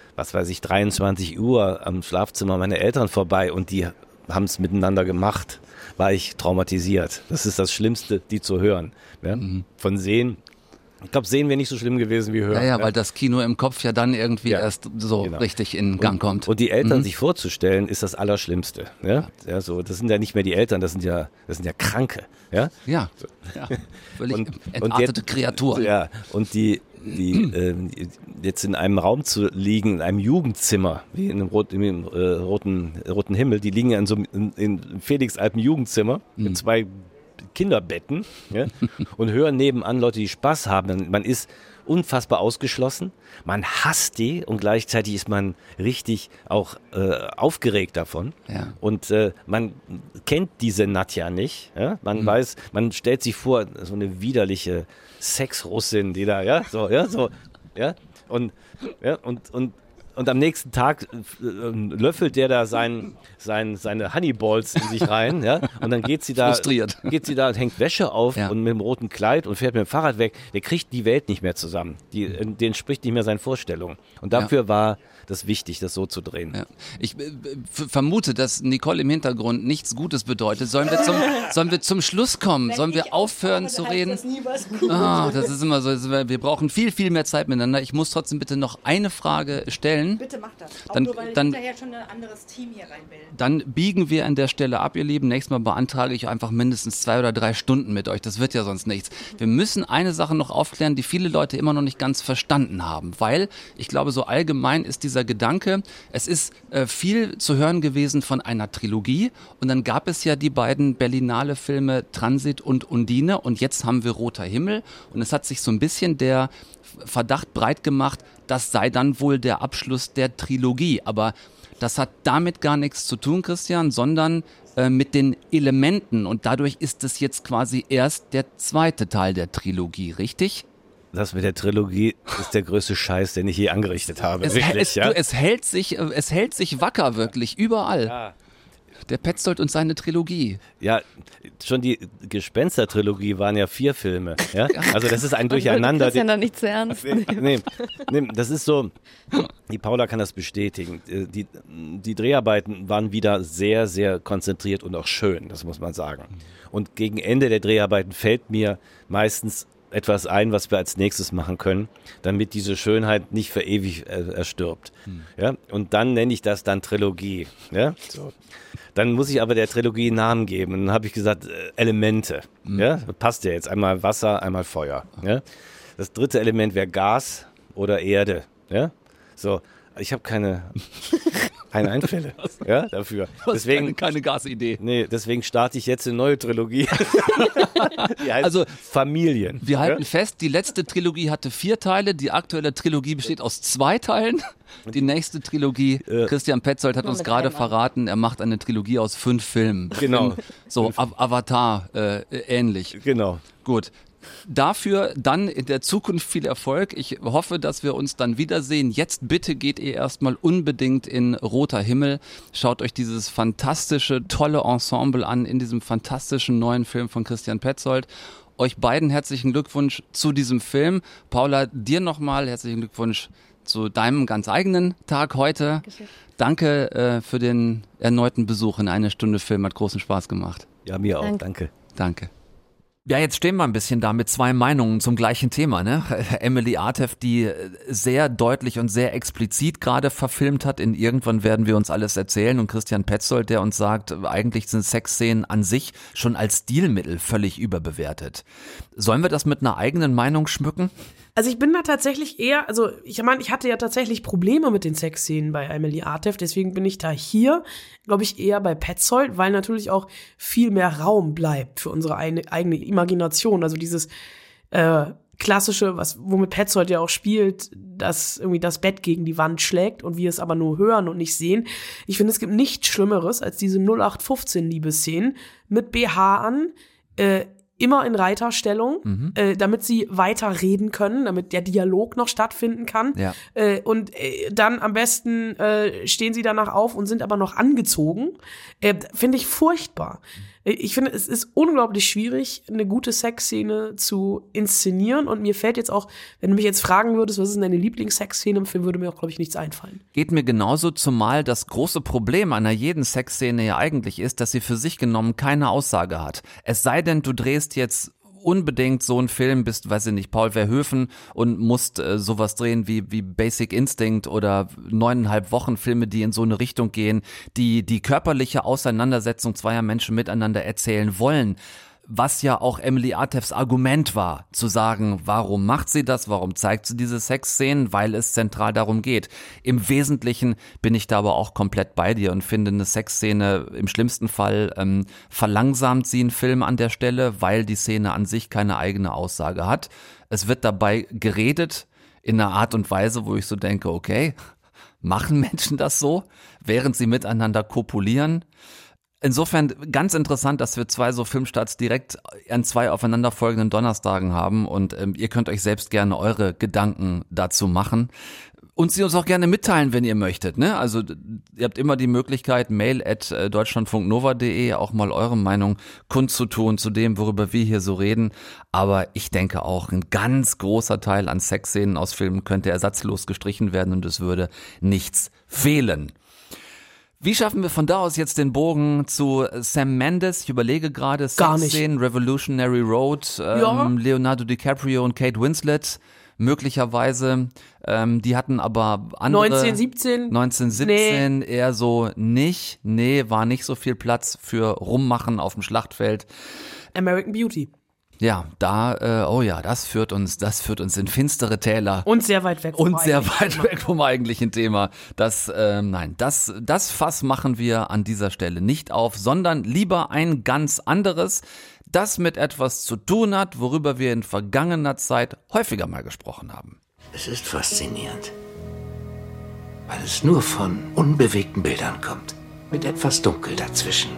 S5: 23 Uhr am Schlafzimmer meiner Eltern vorbei und die haben es miteinander gemacht, war ich traumatisiert. Das ist das Schlimmste, die zu hören. Ja? Von Sehen. Ich glaube, Sehen wäre nicht so schlimm gewesen wie Hören.
S3: Ja, weil das Kino im Kopf ja dann irgendwie erst so richtig in Gang kommt.
S5: Und die Eltern sich vorzustellen, ist das Allerschlimmste. Ja? Ja, so, das sind ja nicht mehr die Eltern, das sind ja Kranke. Ja,
S3: ja. Völlig entartete Kreaturen.
S5: Ja, und die jetzt in einem Raum zu liegen, in einem Jugendzimmer, wie in einem roten Himmel, die liegen ja in Felix Alpen Jugendzimmer mit 2 Kinderbetten, ja, und hören nebenan Leute, die Spaß haben. Man ist unfassbar ausgeschlossen, man hasst die und gleichzeitig ist man richtig auch aufgeregt davon. Ja. Und man kennt diese Nadja nicht. Ja? Man weiß, man stellt sich vor, so eine widerliche Sexrussin, die da, und am nächsten Tag löffelt der da seine Honeyballs in sich rein, ja, und dann geht sie da und hängt Wäsche auf und mit dem roten Kleid und fährt mit dem Fahrrad weg. Der kriegt die Welt nicht mehr zusammen. Den entspricht nicht mehr seinen Vorstellungen. Und dafür war das wichtig, das so zu drehen. Ja.
S3: Ich vermute, dass Nicole im Hintergrund nichts Gutes bedeutet. Sollen wir zum Schluss kommen? Sollen wir aufhören zu reden? Das nie was Gutes. Das ist immer so. Wir brauchen viel, viel mehr Zeit miteinander. Ich muss trotzdem bitte noch eine Frage stellen.
S9: Bitte mach das. Auch nur, weil hinterher schon ein anderes Team hier rein will.
S3: Dann biegen wir an der Stelle ab, ihr Lieben. Nächstes Mal beantrage ich einfach mindestens 2 oder 3 Stunden mit euch. Das wird ja sonst nichts. Wir müssen eine Sache noch aufklären, die viele Leute immer noch nicht ganz verstanden haben. Weil, ich glaube, so allgemein ist dieser Gedanke, es ist viel zu hören gewesen von einer Trilogie. Und dann gab es ja die beiden Berlinale-Filme Transit und Undine. Und jetzt haben wir Roter Himmel. Und es hat sich so ein bisschen der Verdacht breit gemacht, das sei dann wohl der Abschluss der Trilogie. Aber das hat damit gar nichts zu tun, Christian, sondern mit den Elementen. Und dadurch ist es jetzt quasi erst der zweite Teil der Trilogie, richtig?
S5: Das mit der Trilogie ist der größte Scheiß, den ich je angerichtet habe.
S3: Es hält sich wacker, wirklich, überall. Ja. Der Petzold und seine Trilogie.
S5: Ja, schon die Gespenster-Trilogie waren ja 4 Filme. Ja? Also das ist ein Durcheinander.
S8: Das ist ja noch nicht zu ernst.
S5: Nee, das ist so, die Paula kann das bestätigen. Die Dreharbeiten waren wieder sehr, sehr konzentriert und auch schön, das muss man sagen. Und gegen Ende der Dreharbeiten fällt mir meistens etwas ein, was wir als nächstes machen können, damit diese Schönheit nicht für ewig erstirbt. Ja? Und dann nenne ich das dann Trilogie. Ja? So. Dann muss ich aber der Trilogie einen Namen geben. Und dann habe ich gesagt, Elemente. Ja? Das passt ja jetzt. Einmal Wasser, einmal Feuer. Ja? Das dritte Element wäre Gas oder Erde. Ja? So, ich habe keine Einfälle dafür.
S3: Deswegen keine Gasidee.
S5: Nee, deswegen starte ich jetzt eine neue Trilogie. Die heißt
S3: Also
S5: Familien.
S3: Wir halten fest, die letzte Trilogie hatte 4 Teile, die aktuelle Trilogie besteht aus 2 Teilen. Die nächste Trilogie, Christian Petzold hat uns gerade verraten, er macht eine Trilogie aus 5 Filmen.
S5: Genau.
S3: So Avatar ähnlich.
S5: Genau.
S3: Gut. Dafür dann in der Zukunft viel Erfolg. Ich hoffe, dass wir uns dann wiedersehen. Jetzt bitte geht ihr erstmal unbedingt in Roter Himmel. Schaut euch dieses fantastische, tolle Ensemble an in diesem fantastischen neuen Film von Christian Petzold. Euch beiden herzlichen Glückwunsch zu diesem Film. Paula, dir nochmal herzlichen Glückwunsch zu deinem ganz eigenen Tag heute. Danke für den erneuten Besuch in 1 Stunde Film. Hat großen Spaß gemacht.
S5: Ja, mir auch. Danke.
S3: Danke. Ja, jetzt stehen wir ein bisschen da mit 2 Meinungen zum gleichen Thema, ne? Emily Artef, die sehr deutlich und sehr explizit gerade verfilmt hat in Irgendwann werden wir uns alles erzählen, und Christian Petzold, der uns sagt, eigentlich sind Sexszenen an sich schon als Stilmittel völlig überbewertet. Sollen wir das mit einer eigenen Meinung schmücken?
S4: Also ich bin da tatsächlich eher, also ich meine, ich hatte ja tatsächlich Probleme mit den Sexszenen bei Emily Artef, deswegen bin ich da hier, glaube ich, eher bei Petzold, weil natürlich auch viel mehr Raum bleibt für unsere eigene Imagination, also dieses klassische, womit Petzold ja auch spielt, dass irgendwie das Bett gegen die Wand schlägt und wir es aber nur hören und nicht sehen. Ich finde, es gibt nichts Schlimmeres als diese 0815-Liebesszenen mit BH an, immer in Reiterstellung, damit sie weiter reden können, damit der Dialog noch stattfinden kann.
S3: Ja.
S4: Und dann am besten stehen sie danach auf und sind aber noch angezogen. Finde ich furchtbar. Ich finde, es ist unglaublich schwierig, eine gute Sexszene zu inszenieren. Und mir fällt jetzt auch, wenn du mich jetzt fragen würdest, was ist deine Lieblingssexszene im Film, würde mir auch, glaube ich, nichts einfallen.
S3: Geht mir genauso, zumal das große Problem einer jeden Sexszene ja eigentlich ist, dass sie für sich genommen keine Aussage hat. Es sei denn, du drehst jetzt unbedingt so einen Film, bist, weiß ich nicht, Paul Verhoeven und musst sowas drehen wie Basic Instinct oder 9,5 Wochen Filme, die in so eine Richtung gehen, die körperliche Auseinandersetzung zweier Menschen miteinander erzählen wollen. Was ja auch Emily Artefs Argument war, zu sagen, warum macht sie das, warum zeigt sie diese Sexszenen, weil es zentral darum geht. Im Wesentlichen bin ich da aber auch komplett bei dir und finde, eine Sexszene im schlimmsten Fall verlangsamt sie einen Film an der Stelle, weil die Szene an sich keine eigene Aussage hat. Es wird dabei geredet in einer Art und Weise, wo ich so denke, okay, machen Menschen das so, während sie miteinander kopulieren? Insofern ganz interessant, dass wir 2 so Filmstarts direkt an 2 aufeinanderfolgenden Donnerstagen haben, und ihr könnt euch selbst gerne eure Gedanken dazu machen und sie uns auch gerne mitteilen, wenn ihr möchtet, ne? Also ihr habt immer die Möglichkeit, mail@deutschlandfunknova.de auch mal eure Meinung kundzutun zu dem, worüber wir hier so reden, aber ich denke auch, ein ganz großer Teil an Sexszenen aus Filmen könnte ersatzlos gestrichen werden und es würde nichts fehlen. Wie schaffen wir von da aus jetzt den Bogen zu Sam Mendes? Ich überlege gerade, Sexszenen, Revolutionary Road, Leonardo DiCaprio und Kate Winslet möglicherweise. Die hatten aber andere... 1917 eher so nicht. Nee, war nicht so viel Platz für Rummachen auf dem Schlachtfeld.
S4: American Beauty.
S3: Ja, das führt uns in finstere Täler.
S4: Und sehr weit weg
S3: vom eigentlichen Thema. Das Fass machen wir an dieser Stelle nicht auf, sondern lieber ein ganz anderes, das mit etwas zu tun hat, worüber wir in vergangener Zeit häufiger mal gesprochen haben.
S10: Es ist faszinierend, weil es nur von unbewegten Bildern kommt, mit etwas Dunkel dazwischen.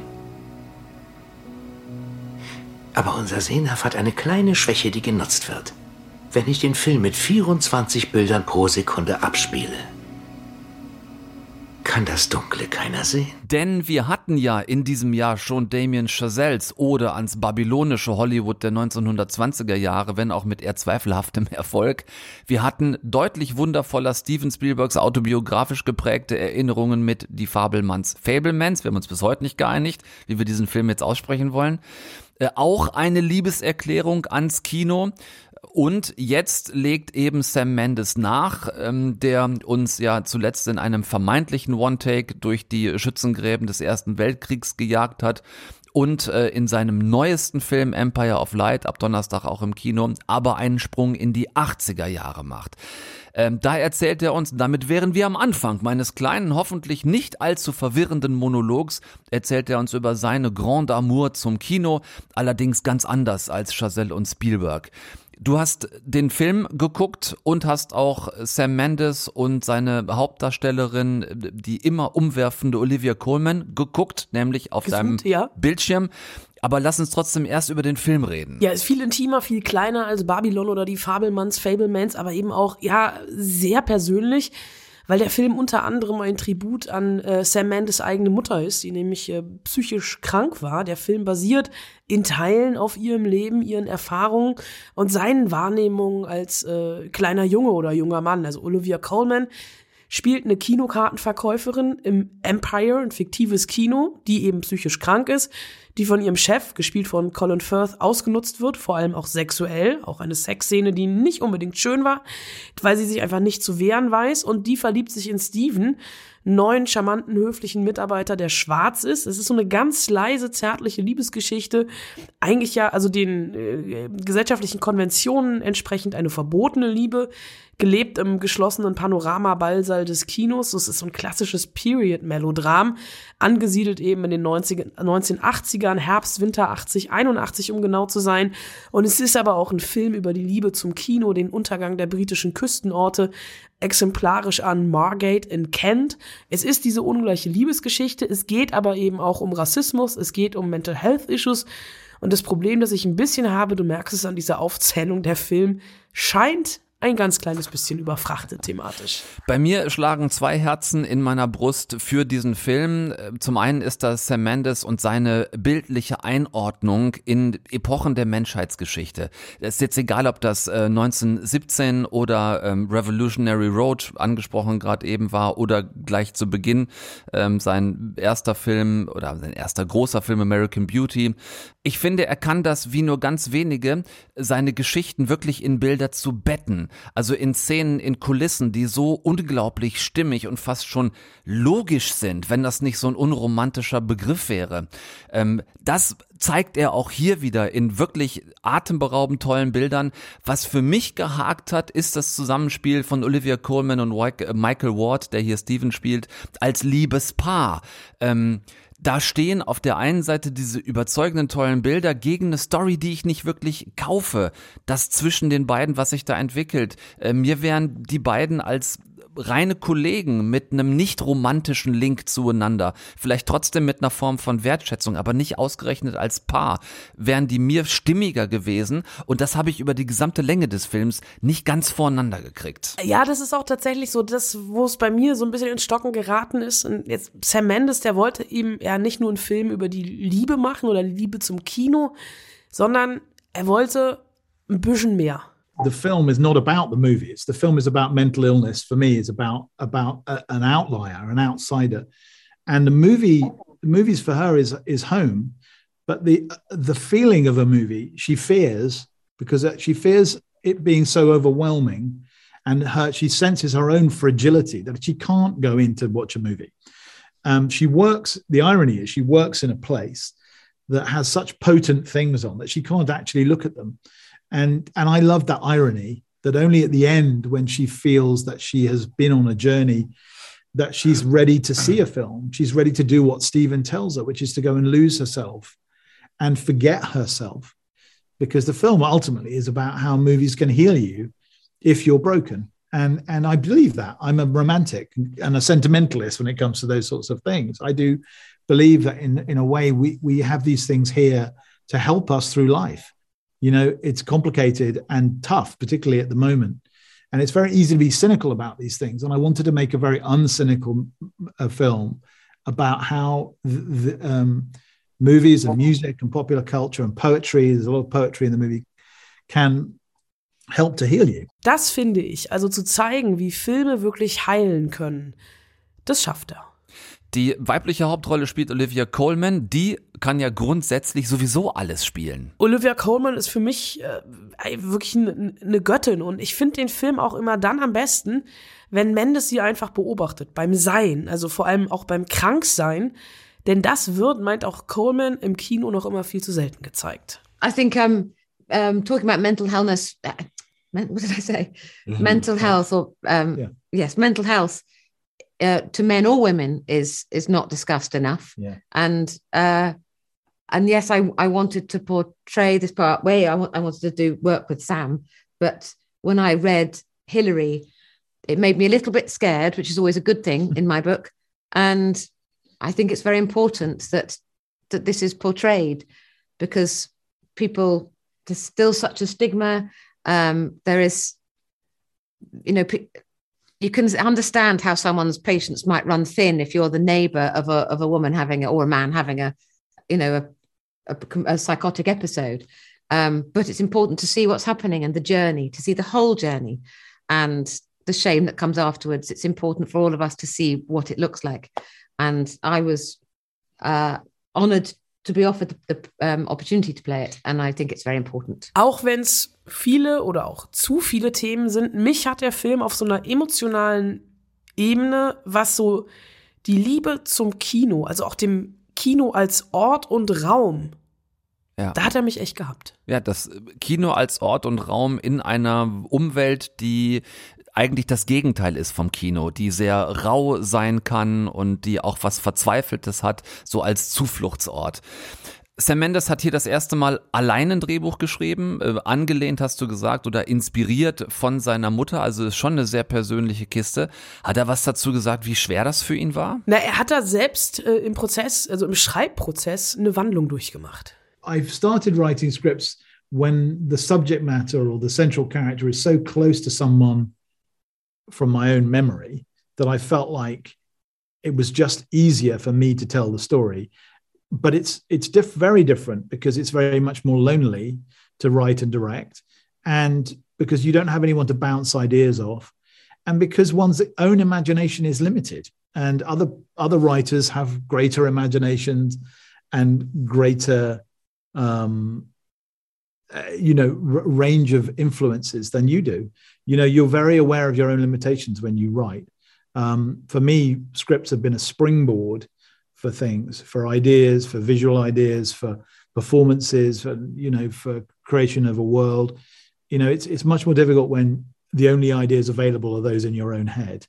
S10: Aber unser Sehnerv hat eine kleine Schwäche, die genutzt wird. Wenn ich den Film mit 24 Bildern pro Sekunde abspiele, kann das Dunkle keiner sehen.
S3: Denn wir hatten ja in diesem Jahr schon Damien Chazelles Ode ans babylonische Hollywood der 1920er Jahre, wenn auch mit eher zweifelhaftem Erfolg. Wir hatten deutlich wundervoller Steven Spielbergs autobiografisch geprägte Erinnerungen mit Die Fabelmanns Fablemans. Wir haben uns bis heute nicht geeinigt, wie wir diesen Film jetzt aussprechen wollen. Auch eine Liebeserklärung ans Kino. Und jetzt legt eben Sam Mendes nach, der uns ja zuletzt in einem vermeintlichen One-Take durch die Schützengräben des Ersten Weltkriegs gejagt hat. Und in seinem neuesten Film Empire of Light, ab Donnerstag auch im Kino, aber einen Sprung in die 80er Jahre macht. Da erzählt er uns, damit wären wir am Anfang meines kleinen, hoffentlich nicht allzu verwirrenden Monologs, erzählt er uns über seine Grande Amour zum Kino, allerdings ganz anders als Chazelle und Spielberg. Du hast den Film geguckt und hast auch Sam Mendes und seine Hauptdarstellerin, die immer umwerfende Olivia Colman, geguckt, nämlich auf deinem Bildschirm. Aber lass uns trotzdem erst über den Film reden.
S4: Ja, ist viel intimer, viel kleiner als Babylon oder die Fablemans, aber eben auch, sehr persönlich, weil der Film unter anderem ein Tribut an Sam Mendes eigene Mutter ist, die nämlich psychisch krank war. Der Film basiert in Teilen auf ihrem Leben, ihren Erfahrungen und seinen Wahrnehmungen als kleiner Junge oder junger Mann. Also Olivia Colman spielt eine Kinokartenverkäuferin im Empire, ein fiktives Kino, die eben psychisch krank ist, die von ihrem Chef, gespielt von Colin Firth, ausgenutzt wird, vor allem auch sexuell, auch eine Sexszene, die nicht unbedingt schön war, weil sie sich einfach nicht zu wehren weiß, und die verliebt sich in Steven, einen neuen, charmanten, höflichen Mitarbeiter, der schwarz ist. Es ist so eine ganz leise, zärtliche Liebesgeschichte, eigentlich ja, also den gesellschaftlichen Konventionen entsprechend eine verbotene Liebe, gelebt im geschlossenen Panorama-Ballsaal des Kinos. Das ist so ein klassisches Period-Melodram, angesiedelt eben in den 1980ern, Herbst, Winter 80, 81, um genau zu sein. Und es ist aber auch ein Film über die Liebe zum Kino, den Untergang der britischen Küstenorte, exemplarisch an Margate in Kent. Es ist diese ungleiche Liebesgeschichte, es geht aber eben auch um Rassismus, es geht um Mental Health Issues. Und das Problem, das ich ein bisschen habe, du merkst es an dieser Aufzählung, der Film scheint ein ganz kleines bisschen überfrachtet thematisch.
S3: Bei mir schlagen zwei Herzen in meiner Brust für diesen Film. Zum einen ist das Sam Mendes und seine bildliche Einordnung in Epochen der Menschheitsgeschichte. Es ist jetzt egal, ob das 1917 oder Revolutionary Road angesprochen gerade eben war oder gleich zu Beginn sein erster Film oder sein erster großer Film American Beauty. Ich finde, er kann das wie nur ganz wenige, seine Geschichten wirklich in Bilder zu betten. Also in Szenen, in Kulissen, die so unglaublich stimmig und fast schon logisch sind, wenn das nicht so ein unromantischer Begriff wäre. Das zeigt er auch hier wieder in wirklich atemberaubend tollen Bildern. Was für mich gehakt hat, ist das Zusammenspiel von Olivia Colman und Michael Ward, der hier Steven spielt, als Liebespaar. Da stehen auf der einen Seite diese überzeugenden, tollen Bilder gegen eine Story, die ich nicht wirklich kaufe. Das zwischen den beiden, was sich da entwickelt. Mir wären die beiden als reine Kollegen mit einem nicht romantischen Link zueinander, vielleicht trotzdem mit einer Form von Wertschätzung, aber nicht ausgerechnet als Paar, wären die mir stimmiger gewesen, und das habe ich über die gesamte Länge des Films nicht ganz voreinander gekriegt.
S4: Ja, das ist auch tatsächlich so das, wo es bei mir so ein bisschen ins Stocken geraten ist. Und jetzt Sam Mendes, der wollte eben ja nicht nur einen Film über die Liebe machen oder die Liebe zum Kino, sondern er wollte ein bisschen mehr.
S11: The film is not about the movies. The film is about mental illness. For me, it's about an outlier, an outsider, and the movies for her is home. But the feeling of a movie, she fears, because she fears it being so overwhelming, and she senses her own fragility that she can't go in to watch a movie. She works. The irony is, she works in a place that has such potent things on that she can't actually look at them. And I love that irony, that only at the end, when she feels that she has been on a journey, that she's ready to see a film, she's ready to do what Steven tells her, which is to go and lose herself and forget herself. Because the film ultimately is about how movies can heal you if you're broken. And I believe that. I'm a romantic and a sentimentalist when it comes to those sorts of things. I do believe that in a way we have these things here to help us through life. You know, it's complicated and tough, particularly at the moment. And it's very easy to be cynical about these things. And I wanted to make a very uncynical film about how movies and music and popular culture and poetry, there's a lot of poetry in the movie, can help to heal you.
S4: Das finde ich, also zu zeigen, wie Filme wirklich heilen können, das schafft er.
S3: Die weibliche Hauptrolle spielt Olivia Colman. Die kann ja grundsätzlich sowieso alles spielen.
S4: Olivia Colman ist für mich wirklich eine Göttin. Und ich finde den Film auch immer dann am besten, wenn Mendes sie einfach beobachtet. Beim Sein, also vor allem auch beim Kranksein. Denn das wird, meint auch Colman, im Kino noch immer viel zu selten gezeigt.
S12: I think talking about mental illness, what did I say? Mental health, or yes, mental health to men or women is not discussed enough.
S11: Yeah.
S12: And yes, I wanted to portray this part. I wanted to do work with Sam, but when I read Hillary, it made me a little bit scared, which is always a good thing in my book. And I think it's very important that this is portrayed, because there's still such a stigma. There is, you can understand how someone's patience might run thin if you're the neighbor of a woman or a man having a psychotic episode. But it's important to see what's happening and the journey, to see the whole journey and the shame that comes afterwards. It's important for all of us to see what it looks like. And I was honored to be offered the opportunity to play it. And I think it's very important.
S4: Auch wenn es viele oder auch zu viele Themen sind, mich hat der Film auf so einer emotionalen Ebene, was so die Liebe zum Kino, also auch dem Kino als Ort und Raum, da hat er mich echt gehabt.
S3: Ja, das Kino als Ort und Raum in einer Umwelt, die eigentlich das Gegenteil ist vom Kino, die sehr rau sein kann und die auch was Verzweifeltes hat, so als Zufluchtsort. Sam Mendes hat hier das erste Mal allein ein Drehbuch geschrieben, angelehnt hast du gesagt oder inspiriert von seiner Mutter, also ist schon eine sehr persönliche Kiste. Hat er was dazu gesagt, wie schwer das für ihn war?
S4: Na, er hat da selbst im Prozess, also im Schreibprozess, eine Wandlung durchgemacht.
S11: I've started writing scripts when the subject matter or the central character is so close to someone from my own memory that I felt like it was just easier for me to tell the story. But it's very different because it's very much more lonely to write and direct, and because you don't have anyone to bounce ideas off, and because one's own imagination is limited, and other writers have greater imaginations and greater range of influences than you do. You're very aware of your own limitations when you write. For me, scripts have been a springboard for things, for ideas, for visual ideas, for performances, for creation of a world. It's much more difficult when the only ideas available are those in your own head.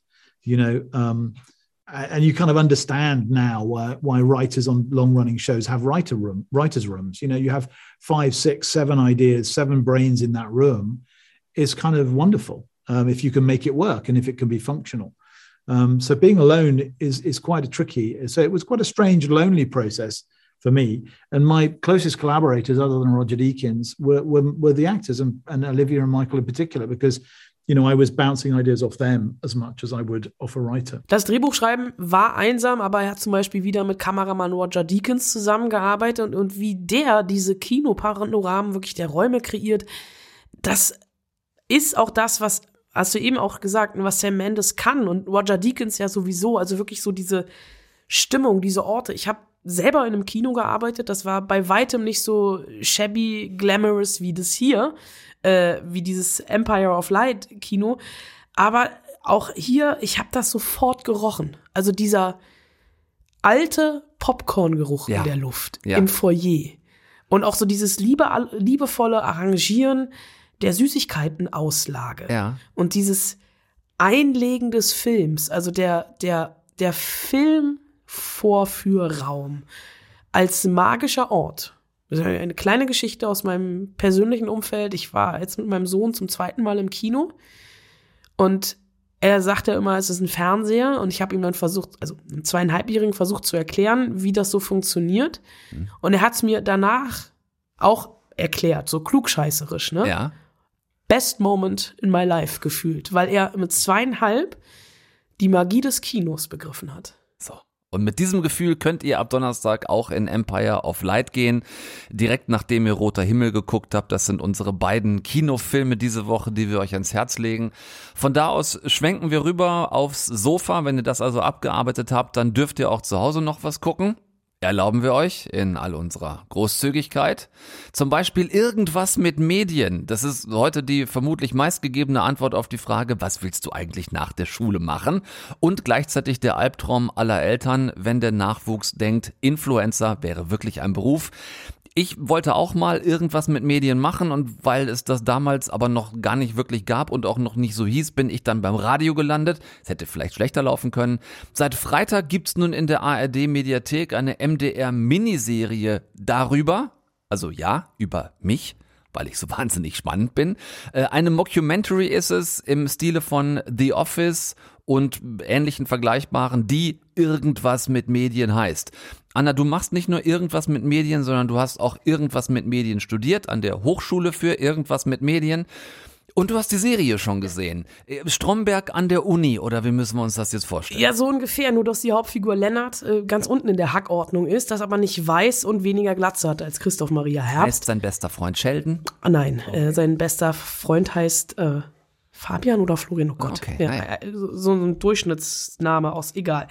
S11: And you kind of understand now why writers on long-running shows have writers' rooms. You have 5, 6, 7 ideas, 7 brains in that room. It's kind of wonderful if you can make it work and if it can be functional. So being alone is quite tricky. So it was quite a strange, lonely process for me. And my closest collaborators, other than Roger Deakins, were the actors and Olivia and Michael in particular, because I was bouncing ideas off them as much as I would off a writer.
S4: Das Drehbuchschreiben war einsam, aber er hat zum Beispiel wieder mit Kameramann Roger Deakins zusammengearbeitet und wie der diese Kinopanoramen wirklich der Räume kreiert, das ist auch das, was hast du eben auch gesagt, was Sam Mendes kann und Roger Deakins ja sowieso, also wirklich so diese Stimmung, diese Orte. Ich habe selber in einem Kino gearbeitet, das war bei weitem nicht so shabby, glamorous wie das hier, wie dieses Empire of Light Kino, aber auch hier, ich habe das sofort gerochen. Also dieser alte Popcorn-Geruch in der Luft, im Foyer und auch so dieses liebevolle Arrangieren der Süßigkeitenauslage und dieses Einlegen des Films, also der Filmvorführraum als magischer Ort. Das ist eine kleine Geschichte aus meinem persönlichen Umfeld. Ich war jetzt mit meinem Sohn zum 2. Mal im Kino und er sagte immer, es ist ein Fernseher und ich habe ihm dann versucht, also einem 2,5-Jährigen versucht zu erklären, wie das so funktioniert und er hat es mir danach auch erklärt, so klugscheißerisch, ne?
S3: Ja.
S4: Best Moment in my life gefühlt, weil er mit 2,5 die Magie des Kinos begriffen hat.
S3: So. Und mit diesem Gefühl könnt ihr ab Donnerstag auch in Empire of Light gehen, direkt nachdem ihr Roter Himmel geguckt habt. Das sind unsere beiden Kinofilme diese Woche, die wir euch ans Herz legen. Von da aus schwenken wir rüber aufs Sofa. Wenn ihr das also abgearbeitet habt, dann dürft ihr auch zu Hause noch was gucken. Erlauben wir euch in all unserer Großzügigkeit. Zum Beispiel irgendwas mit Medien. Das ist heute die vermutlich meistgegebene Antwort auf die Frage, was willst du eigentlich nach der Schule machen? Und gleichzeitig der Albtraum aller Eltern, wenn der Nachwuchs denkt, Influencer wäre wirklich ein Beruf. Ich wollte auch mal irgendwas mit Medien machen und weil es das damals aber noch gar nicht wirklich gab und auch noch nicht so hieß, bin ich dann beim Radio gelandet. Es hätte vielleicht schlechter laufen können. Seit Freitag gibt's nun in der ARD-Mediathek eine MDR-Miniserie darüber, also ja, über mich, weil ich so wahnsinnig spannend bin. Eine Mockumentary ist es im Stile von The Office und ähnlichen Vergleichbaren, die irgendwas mit Medien heißt. Anna, du machst nicht nur irgendwas mit Medien, sondern du hast auch irgendwas mit Medien studiert an der Hochschule für irgendwas mit Medien. Und du hast die Serie schon gesehen. Stromberg an der Uni, oder wie müssen wir uns das jetzt vorstellen?
S4: Ja, so ungefähr, nur dass die Hauptfigur Lennart ganz unten in der Hackordnung ist, das aber nicht weiß und weniger Glatze hat als Christoph Maria Herbst.
S3: Heißt sein bester Freund Sheldon?
S4: Nein, okay. Sein bester Freund heißt Fabian oder Florian, oh Gott.
S3: Okay,
S4: ja, so ein Durchschnittsname aus, egal.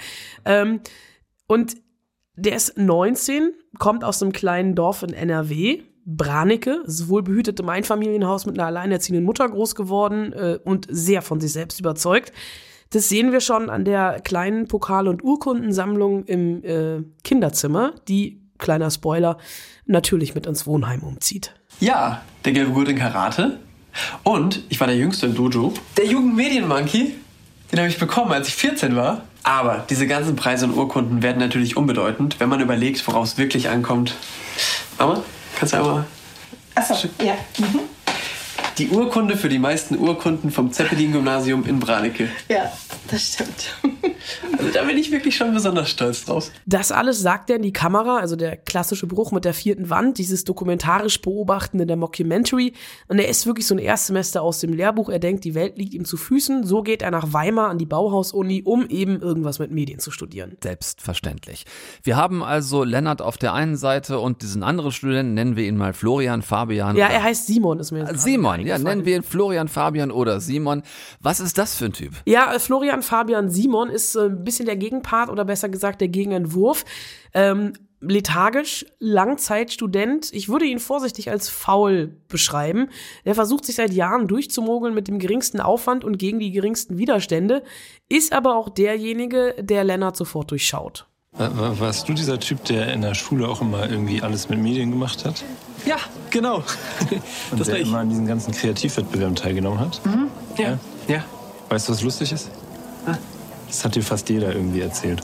S4: Und der ist 19, kommt aus einem kleinen Dorf in NRW, Branicke, ist wohlbehütet im Einfamilienhaus mit einer alleinerziehenden Mutter groß geworden und sehr von sich selbst überzeugt. Das sehen wir schon an der kleinen Pokal- und Urkundensammlung im Kinderzimmer, die, kleiner Spoiler, natürlich mit ins Wohnheim umzieht.
S13: Ja, der gelbe Gurt in Karate. Und ich war der Jüngste im Dojo. Der Jugendmedienmonkey, den habe ich bekommen, als ich 14 war. Aber diese ganzen Preise und Urkunden werden natürlich unbedeutend, wenn man überlegt, worauf es wirklich ankommt. Mama, kannst du einmal...
S9: Achso, ja. Mhm.
S13: Die Urkunde für die meisten Urkunden vom Zeppelin-Gymnasium in Branicke.
S9: Ja, das stimmt.
S13: Also da bin ich wirklich schon besonders stolz drauf.
S4: Das alles sagt er in die Kamera, also der klassische Bruch mit der vierten Wand, dieses dokumentarisch Beobachten in der Mockumentary. Und er ist wirklich so ein Erstsemester aus dem Lehrbuch. Er denkt, die Welt liegt ihm zu Füßen. So geht er nach Weimar an die Bauhaus-Uni, um eben irgendwas mit Medien zu studieren.
S3: Selbstverständlich. Wir haben also Lennart auf der einen Seite und diesen anderen Studenten, nennen wir ihn mal Florian, Fabian.
S4: Ja, er heißt Simon, ist mir jetzt
S3: Simon, ja, nennen wir ihn Florian, Fabian oder Simon. Was ist das für ein Typ?
S4: Ja, Florian, Fabian, Simon ist ein bisschen der Gegenpart oder besser gesagt der Gegenentwurf. Lethargisch, Langzeitstudent. Ich würde ihn vorsichtig als faul beschreiben. Der versucht sich seit Jahren durchzumogeln mit dem geringsten Aufwand und gegen die geringsten Widerstände, ist aber auch derjenige, der Lennart sofort durchschaut.
S14: Warst du dieser Typ, der in der Schule auch immer irgendwie alles mit Medien gemacht hat?
S13: Ja, genau.
S14: Und der immer an diesen ganzen Kreativwettbewerben teilgenommen hat?
S13: Mhm. Ja.
S14: Weißt du, was lustig ist? Das hat dir fast jeder irgendwie erzählt.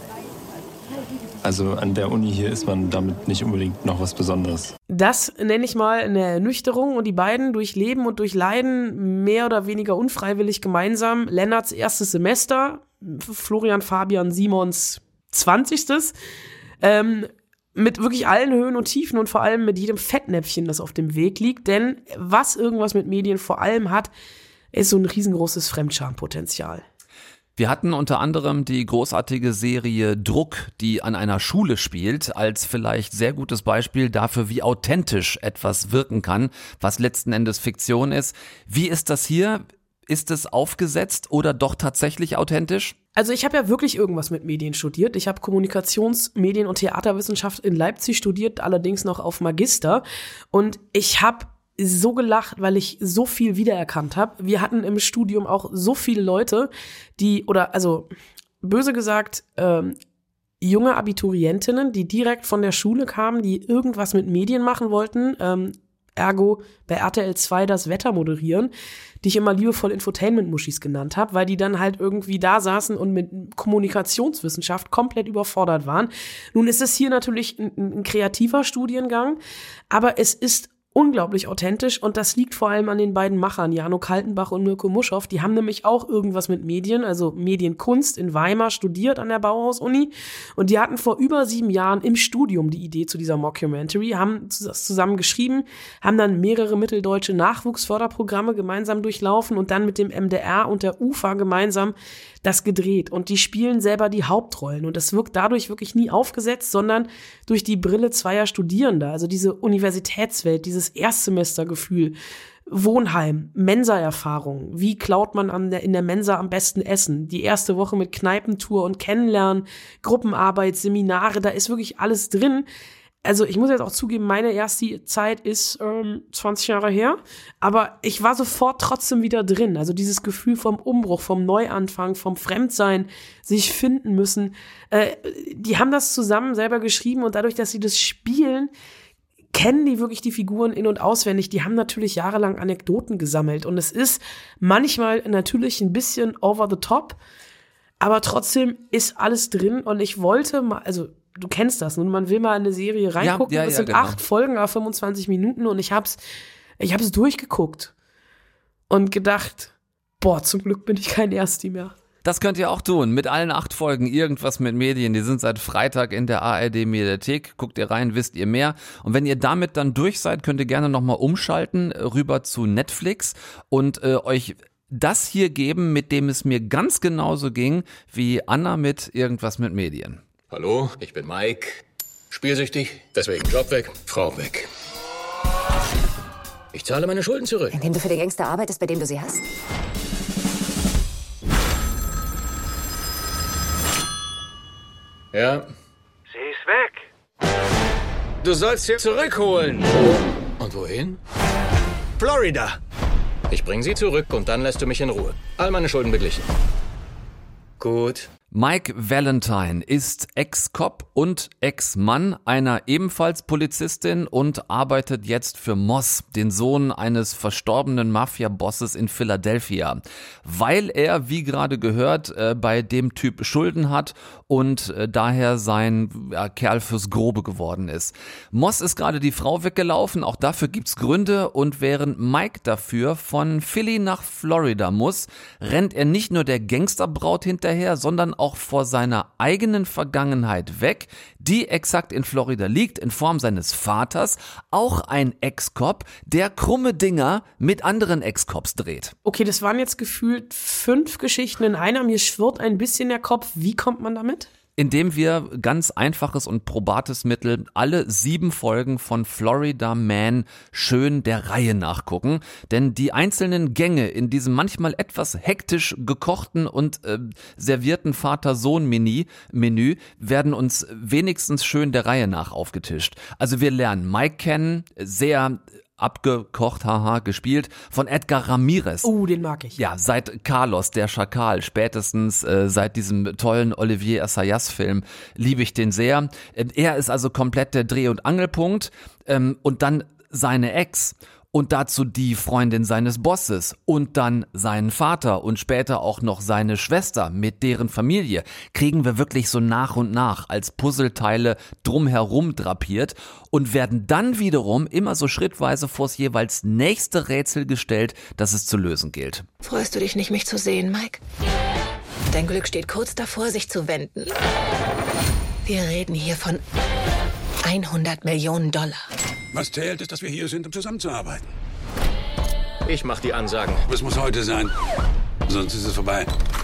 S14: Also an der Uni hier ist man damit nicht unbedingt noch was Besonderes.
S4: Das nenne ich mal eine Ernüchterung und die beiden durchleben und durchleiden mehr oder weniger unfreiwillig gemeinsam Lennarts erstes Semester, Florian, Fabian, Simons 20. Mit wirklich allen Höhen und Tiefen und vor allem mit jedem Fettnäpfchen, das auf dem Weg liegt. Denn was irgendwas mit Medien vor allem hat, ist so ein riesengroßes Fremdschampotenzial.
S3: Wir hatten unter anderem die großartige Serie Druck, die an einer Schule spielt, als vielleicht sehr gutes Beispiel dafür, wie authentisch etwas wirken kann, was letzten Endes Fiktion ist. Wie ist das hier? Ist es aufgesetzt oder doch tatsächlich authentisch?
S4: Also ich habe ja wirklich irgendwas mit Medien studiert. Ich habe Kommunikations-, Medien- und Theaterwissenschaft in Leipzig studiert, allerdings noch auf Magister. Und ich habe so gelacht, weil ich so viel wiedererkannt habe. Wir hatten im Studium auch so viele Leute, die, oder also böse gesagt, junge Abiturientinnen, die direkt von der Schule kamen, die irgendwas mit Medien machen wollten, ergo bei RTL 2 das Wetter moderieren, die ich immer liebevoll Infotainment-Muschis genannt habe, weil die dann halt irgendwie da saßen und mit Kommunikationswissenschaft komplett überfordert waren. Nun ist es hier natürlich ein kreativer Studiengang, aber es ist unglaublich authentisch und das liegt vor allem an den beiden Machern, Jano Kaltenbach und Mirko Muschow. Die haben nämlich auch irgendwas mit Medien, also Medienkunst in Weimar studiert an der Bauhaus-Uni und die hatten vor über 7 Jahren im Studium die Idee zu dieser Mockumentary, haben das zusammen geschrieben, haben dann mehrere mitteldeutsche Nachwuchsförderprogramme gemeinsam durchlaufen und dann mit dem MDR und der UFA gemeinsam das gedreht und die spielen selber die Hauptrollen und das wirkt dadurch wirklich nie aufgesetzt, sondern durch die Brille zweier Studierender, also diese Universitätswelt, dieses Erstsemestergefühl, Wohnheim, Mensa-Erfahrung, wie klaut man in der Mensa am besten Essen, die erste Woche mit Kneipentour und Kennenlernen, Gruppenarbeit, Seminare, da ist wirklich alles drin. Also ich muss jetzt auch zugeben, meine erste Zeit ist 20 Jahre her, aber ich war sofort trotzdem wieder drin. Also dieses Gefühl vom Umbruch, vom Neuanfang, vom Fremdsein, sich finden müssen. Die haben das zusammen selber geschrieben und dadurch, dass sie das spielen, kennen die wirklich die Figuren in- und auswendig. Die haben natürlich jahrelang Anekdoten gesammelt und es ist manchmal natürlich ein bisschen over the top, aber trotzdem ist alles drin und ich wollte mal, also du kennst das, und man will mal in eine Serie reingucken, das sind 8 Folgen, 25 Minuten und ich hab's durchgeguckt und gedacht, boah, zum Glück bin ich kein Ersti mehr.
S3: Das könnt ihr auch tun, mit allen 8 Folgen Irgendwas mit Medien, die sind seit Freitag in der ARD-Mediathek, guckt ihr rein, wisst ihr mehr und wenn ihr damit dann durch seid, könnt ihr gerne nochmal umschalten, rüber zu Netflix und euch das hier geben, mit dem es mir ganz genauso ging, wie Anna mit Irgendwas mit Medien.
S15: Hallo, ich bin Mike. Spielsüchtig, deswegen Job weg, Frau weg. Ich zahle meine Schulden zurück.
S16: Indem du für die Gangster arbeitest, bei dem du sie hast?
S15: Ja.
S17: Sie ist weg.
S15: Du sollst sie zurückholen. Und wohin?
S17: Florida.
S15: Ich bring sie zurück und dann lässt du mich in Ruhe. All meine Schulden beglichen. Gut.
S3: Mike Valentine ist Ex-Cop und Ex-Mann einer ebenfalls Polizistin und arbeitet jetzt für Moss, den Sohn eines verstorbenen Mafia-Bosses in Philadelphia, weil er, wie gerade gehört, bei dem Typ Schulden hat und daher sein Kerl fürs Grobe geworden ist. Moss ist gerade die Frau weggelaufen, auch dafür gibt's Gründe und während Mike dafür von Philly nach Florida muss, rennt er nicht nur der Gangsterbraut hinterher, sondern auch vor seiner eigenen Vergangenheit weg, die exakt in Florida liegt, in Form seines Vaters, auch ein Ex-Cop, der krumme Dinger mit anderen Ex-Cops dreht.
S4: Okay, das waren jetzt gefühlt 5 Geschichten in einer. Mir schwirrt ein bisschen der Kopf. Wie kommt man damit?
S3: Indem wir ganz einfaches und probates Mittel alle 7 Folgen von Florida Man schön der Reihe nachgucken. Denn die einzelnen Gänge in diesem manchmal etwas hektisch gekochten und servierten Vater-Sohn-Menü werden uns wenigstens schön der Reihe nach aufgetischt. Also wir lernen Mike kennen, sehr abgekocht, gespielt von Edgar Ramirez.
S4: Den mag ich.
S3: Ja, seit Carlos, der Schakal, spätestens seit diesem tollen Olivier Assayas-Film liebe ich den sehr. Er ist also komplett der Dreh- und Angelpunkt und dann seine Ex und dazu die Freundin seines Bosses und dann seinen Vater und später auch noch seine Schwester mit deren Familie kriegen wir wirklich so nach und nach als Puzzleteile drumherum drapiert und werden dann wiederum immer so schrittweise vors jeweils nächste Rätsel gestellt, das es zu lösen gilt.
S16: Freust du dich nicht, mich zu sehen, Mike? Dein Glück steht kurz davor, sich zu wenden. Wir reden hier von 100 Millionen $.
S18: Was zählt, ist, dass wir hier sind, um zusammenzuarbeiten.
S15: Ich mach die Ansagen.
S18: Es muss heute sein, sonst ist es vorbei.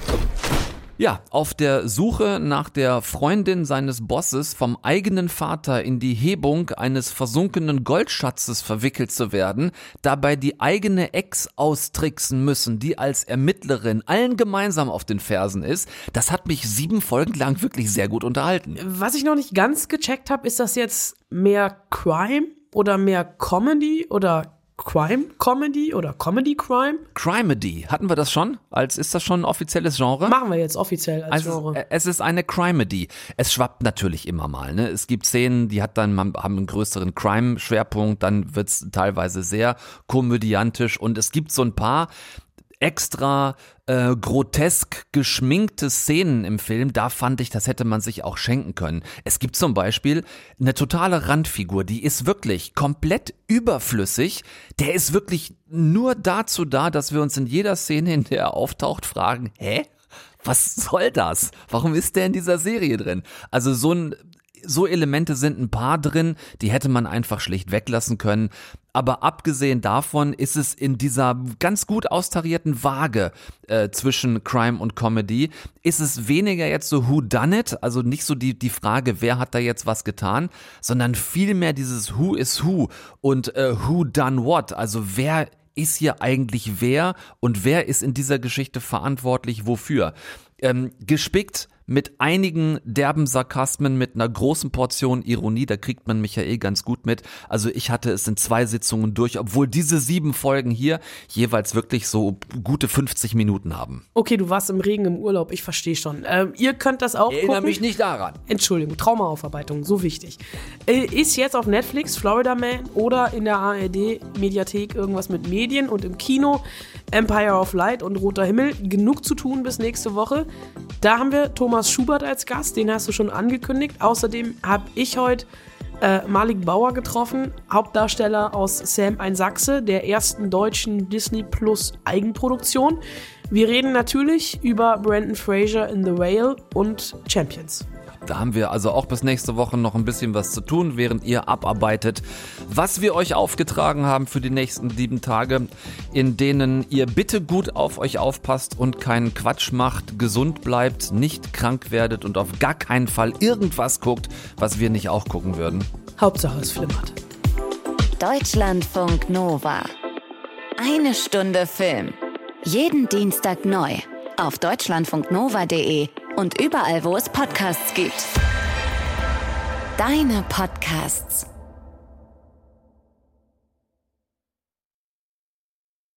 S3: Ja, auf der Suche nach der Freundin seines Bosses vom eigenen Vater in die Hebung eines versunkenen Goldschatzes verwickelt zu werden, dabei die eigene Ex austricksen müssen, die als Ermittlerin allen gemeinsam auf den Fersen ist, das hat mich 7 Folgen lang wirklich sehr gut unterhalten.
S4: Was ich noch nicht ganz gecheckt habe, ist das jetzt mehr Crime oder mehr Comedy oder Crime-Comedy oder Comedy-Crime?
S3: Crimedy, hatten wir das schon? Ist das schon ein offizielles Genre?
S4: Machen wir jetzt offiziell als Genre.
S3: Es ist eine Crimedy. Es schwappt natürlich immer mal, ne? Es gibt Szenen, die haben einen größeren Crime-Schwerpunkt, dann wird's teilweise sehr komödiantisch und es gibt so ein paar extra grotesk geschminkte Szenen im Film, da fand ich, das hätte man sich auch schenken können. Es gibt zum Beispiel eine totale Randfigur, die ist wirklich komplett überflüssig, der ist wirklich nur dazu da, dass wir uns in jeder Szene, in der er auftaucht, fragen, was soll das? Warum ist der in dieser Serie drin? Also so Elemente sind ein paar drin, die hätte man einfach schlicht weglassen können. aber abgesehen davon ist es in dieser ganz gut austarierten Waage zwischen Crime und Comedy, ist es weniger jetzt so Who Done It, also nicht so die Frage, wer hat da jetzt was getan, sondern vielmehr dieses Who is Who und Who Done What, also wer ist hier eigentlich wer und wer ist in dieser Geschichte verantwortlich wofür. Gespickt mit einigen derben Sarkasmen, mit einer großen Portion Ironie, da kriegt man mich ja eh ganz gut mit. Also ich hatte es in 2 Sitzungen durch, obwohl diese 7 Folgen hier jeweils wirklich so gute 50 Minuten haben.
S4: Okay, du warst im Regen im Urlaub, ich verstehe schon. Ihr könnt das auch
S3: Erinnere
S4: gucken.
S3: mich nicht daran.
S4: Entschuldigung, Traumaaufarbeitung, so wichtig. Ist jetzt auf Netflix, Florida Man, oder in der ARD-Mediathek irgendwas mit Medien und im Kino Empire of Light und Roter Himmel. Genug zu tun bis nächste Woche. Da haben wir Thomas Schubert als Gast, den hast du schon angekündigt. Außerdem habe ich heute Malik Bauer getroffen, Hauptdarsteller aus Sam ein Sachse, der ersten deutschen Disney Plus Eigenproduktion. Wir reden natürlich über Brendan Fraser in The Whale und Champions.
S3: Da haben wir also auch bis nächste Woche noch ein bisschen was zu tun, während ihr abarbeitet, was wir euch aufgetragen haben für die nächsten 7 Tage, in denen ihr bitte gut auf euch aufpasst und keinen Quatsch macht, gesund bleibt, nicht krank werdet und auf gar keinen Fall irgendwas guckt, was wir nicht auch gucken würden.
S4: Hauptsache es flimmert.
S1: Deutschlandfunk Nova. 1 Stunde Film. Jeden Dienstag neu. Auf deutschlandfunknova.de und überall, wo es Podcasts gibt. Deine Podcasts.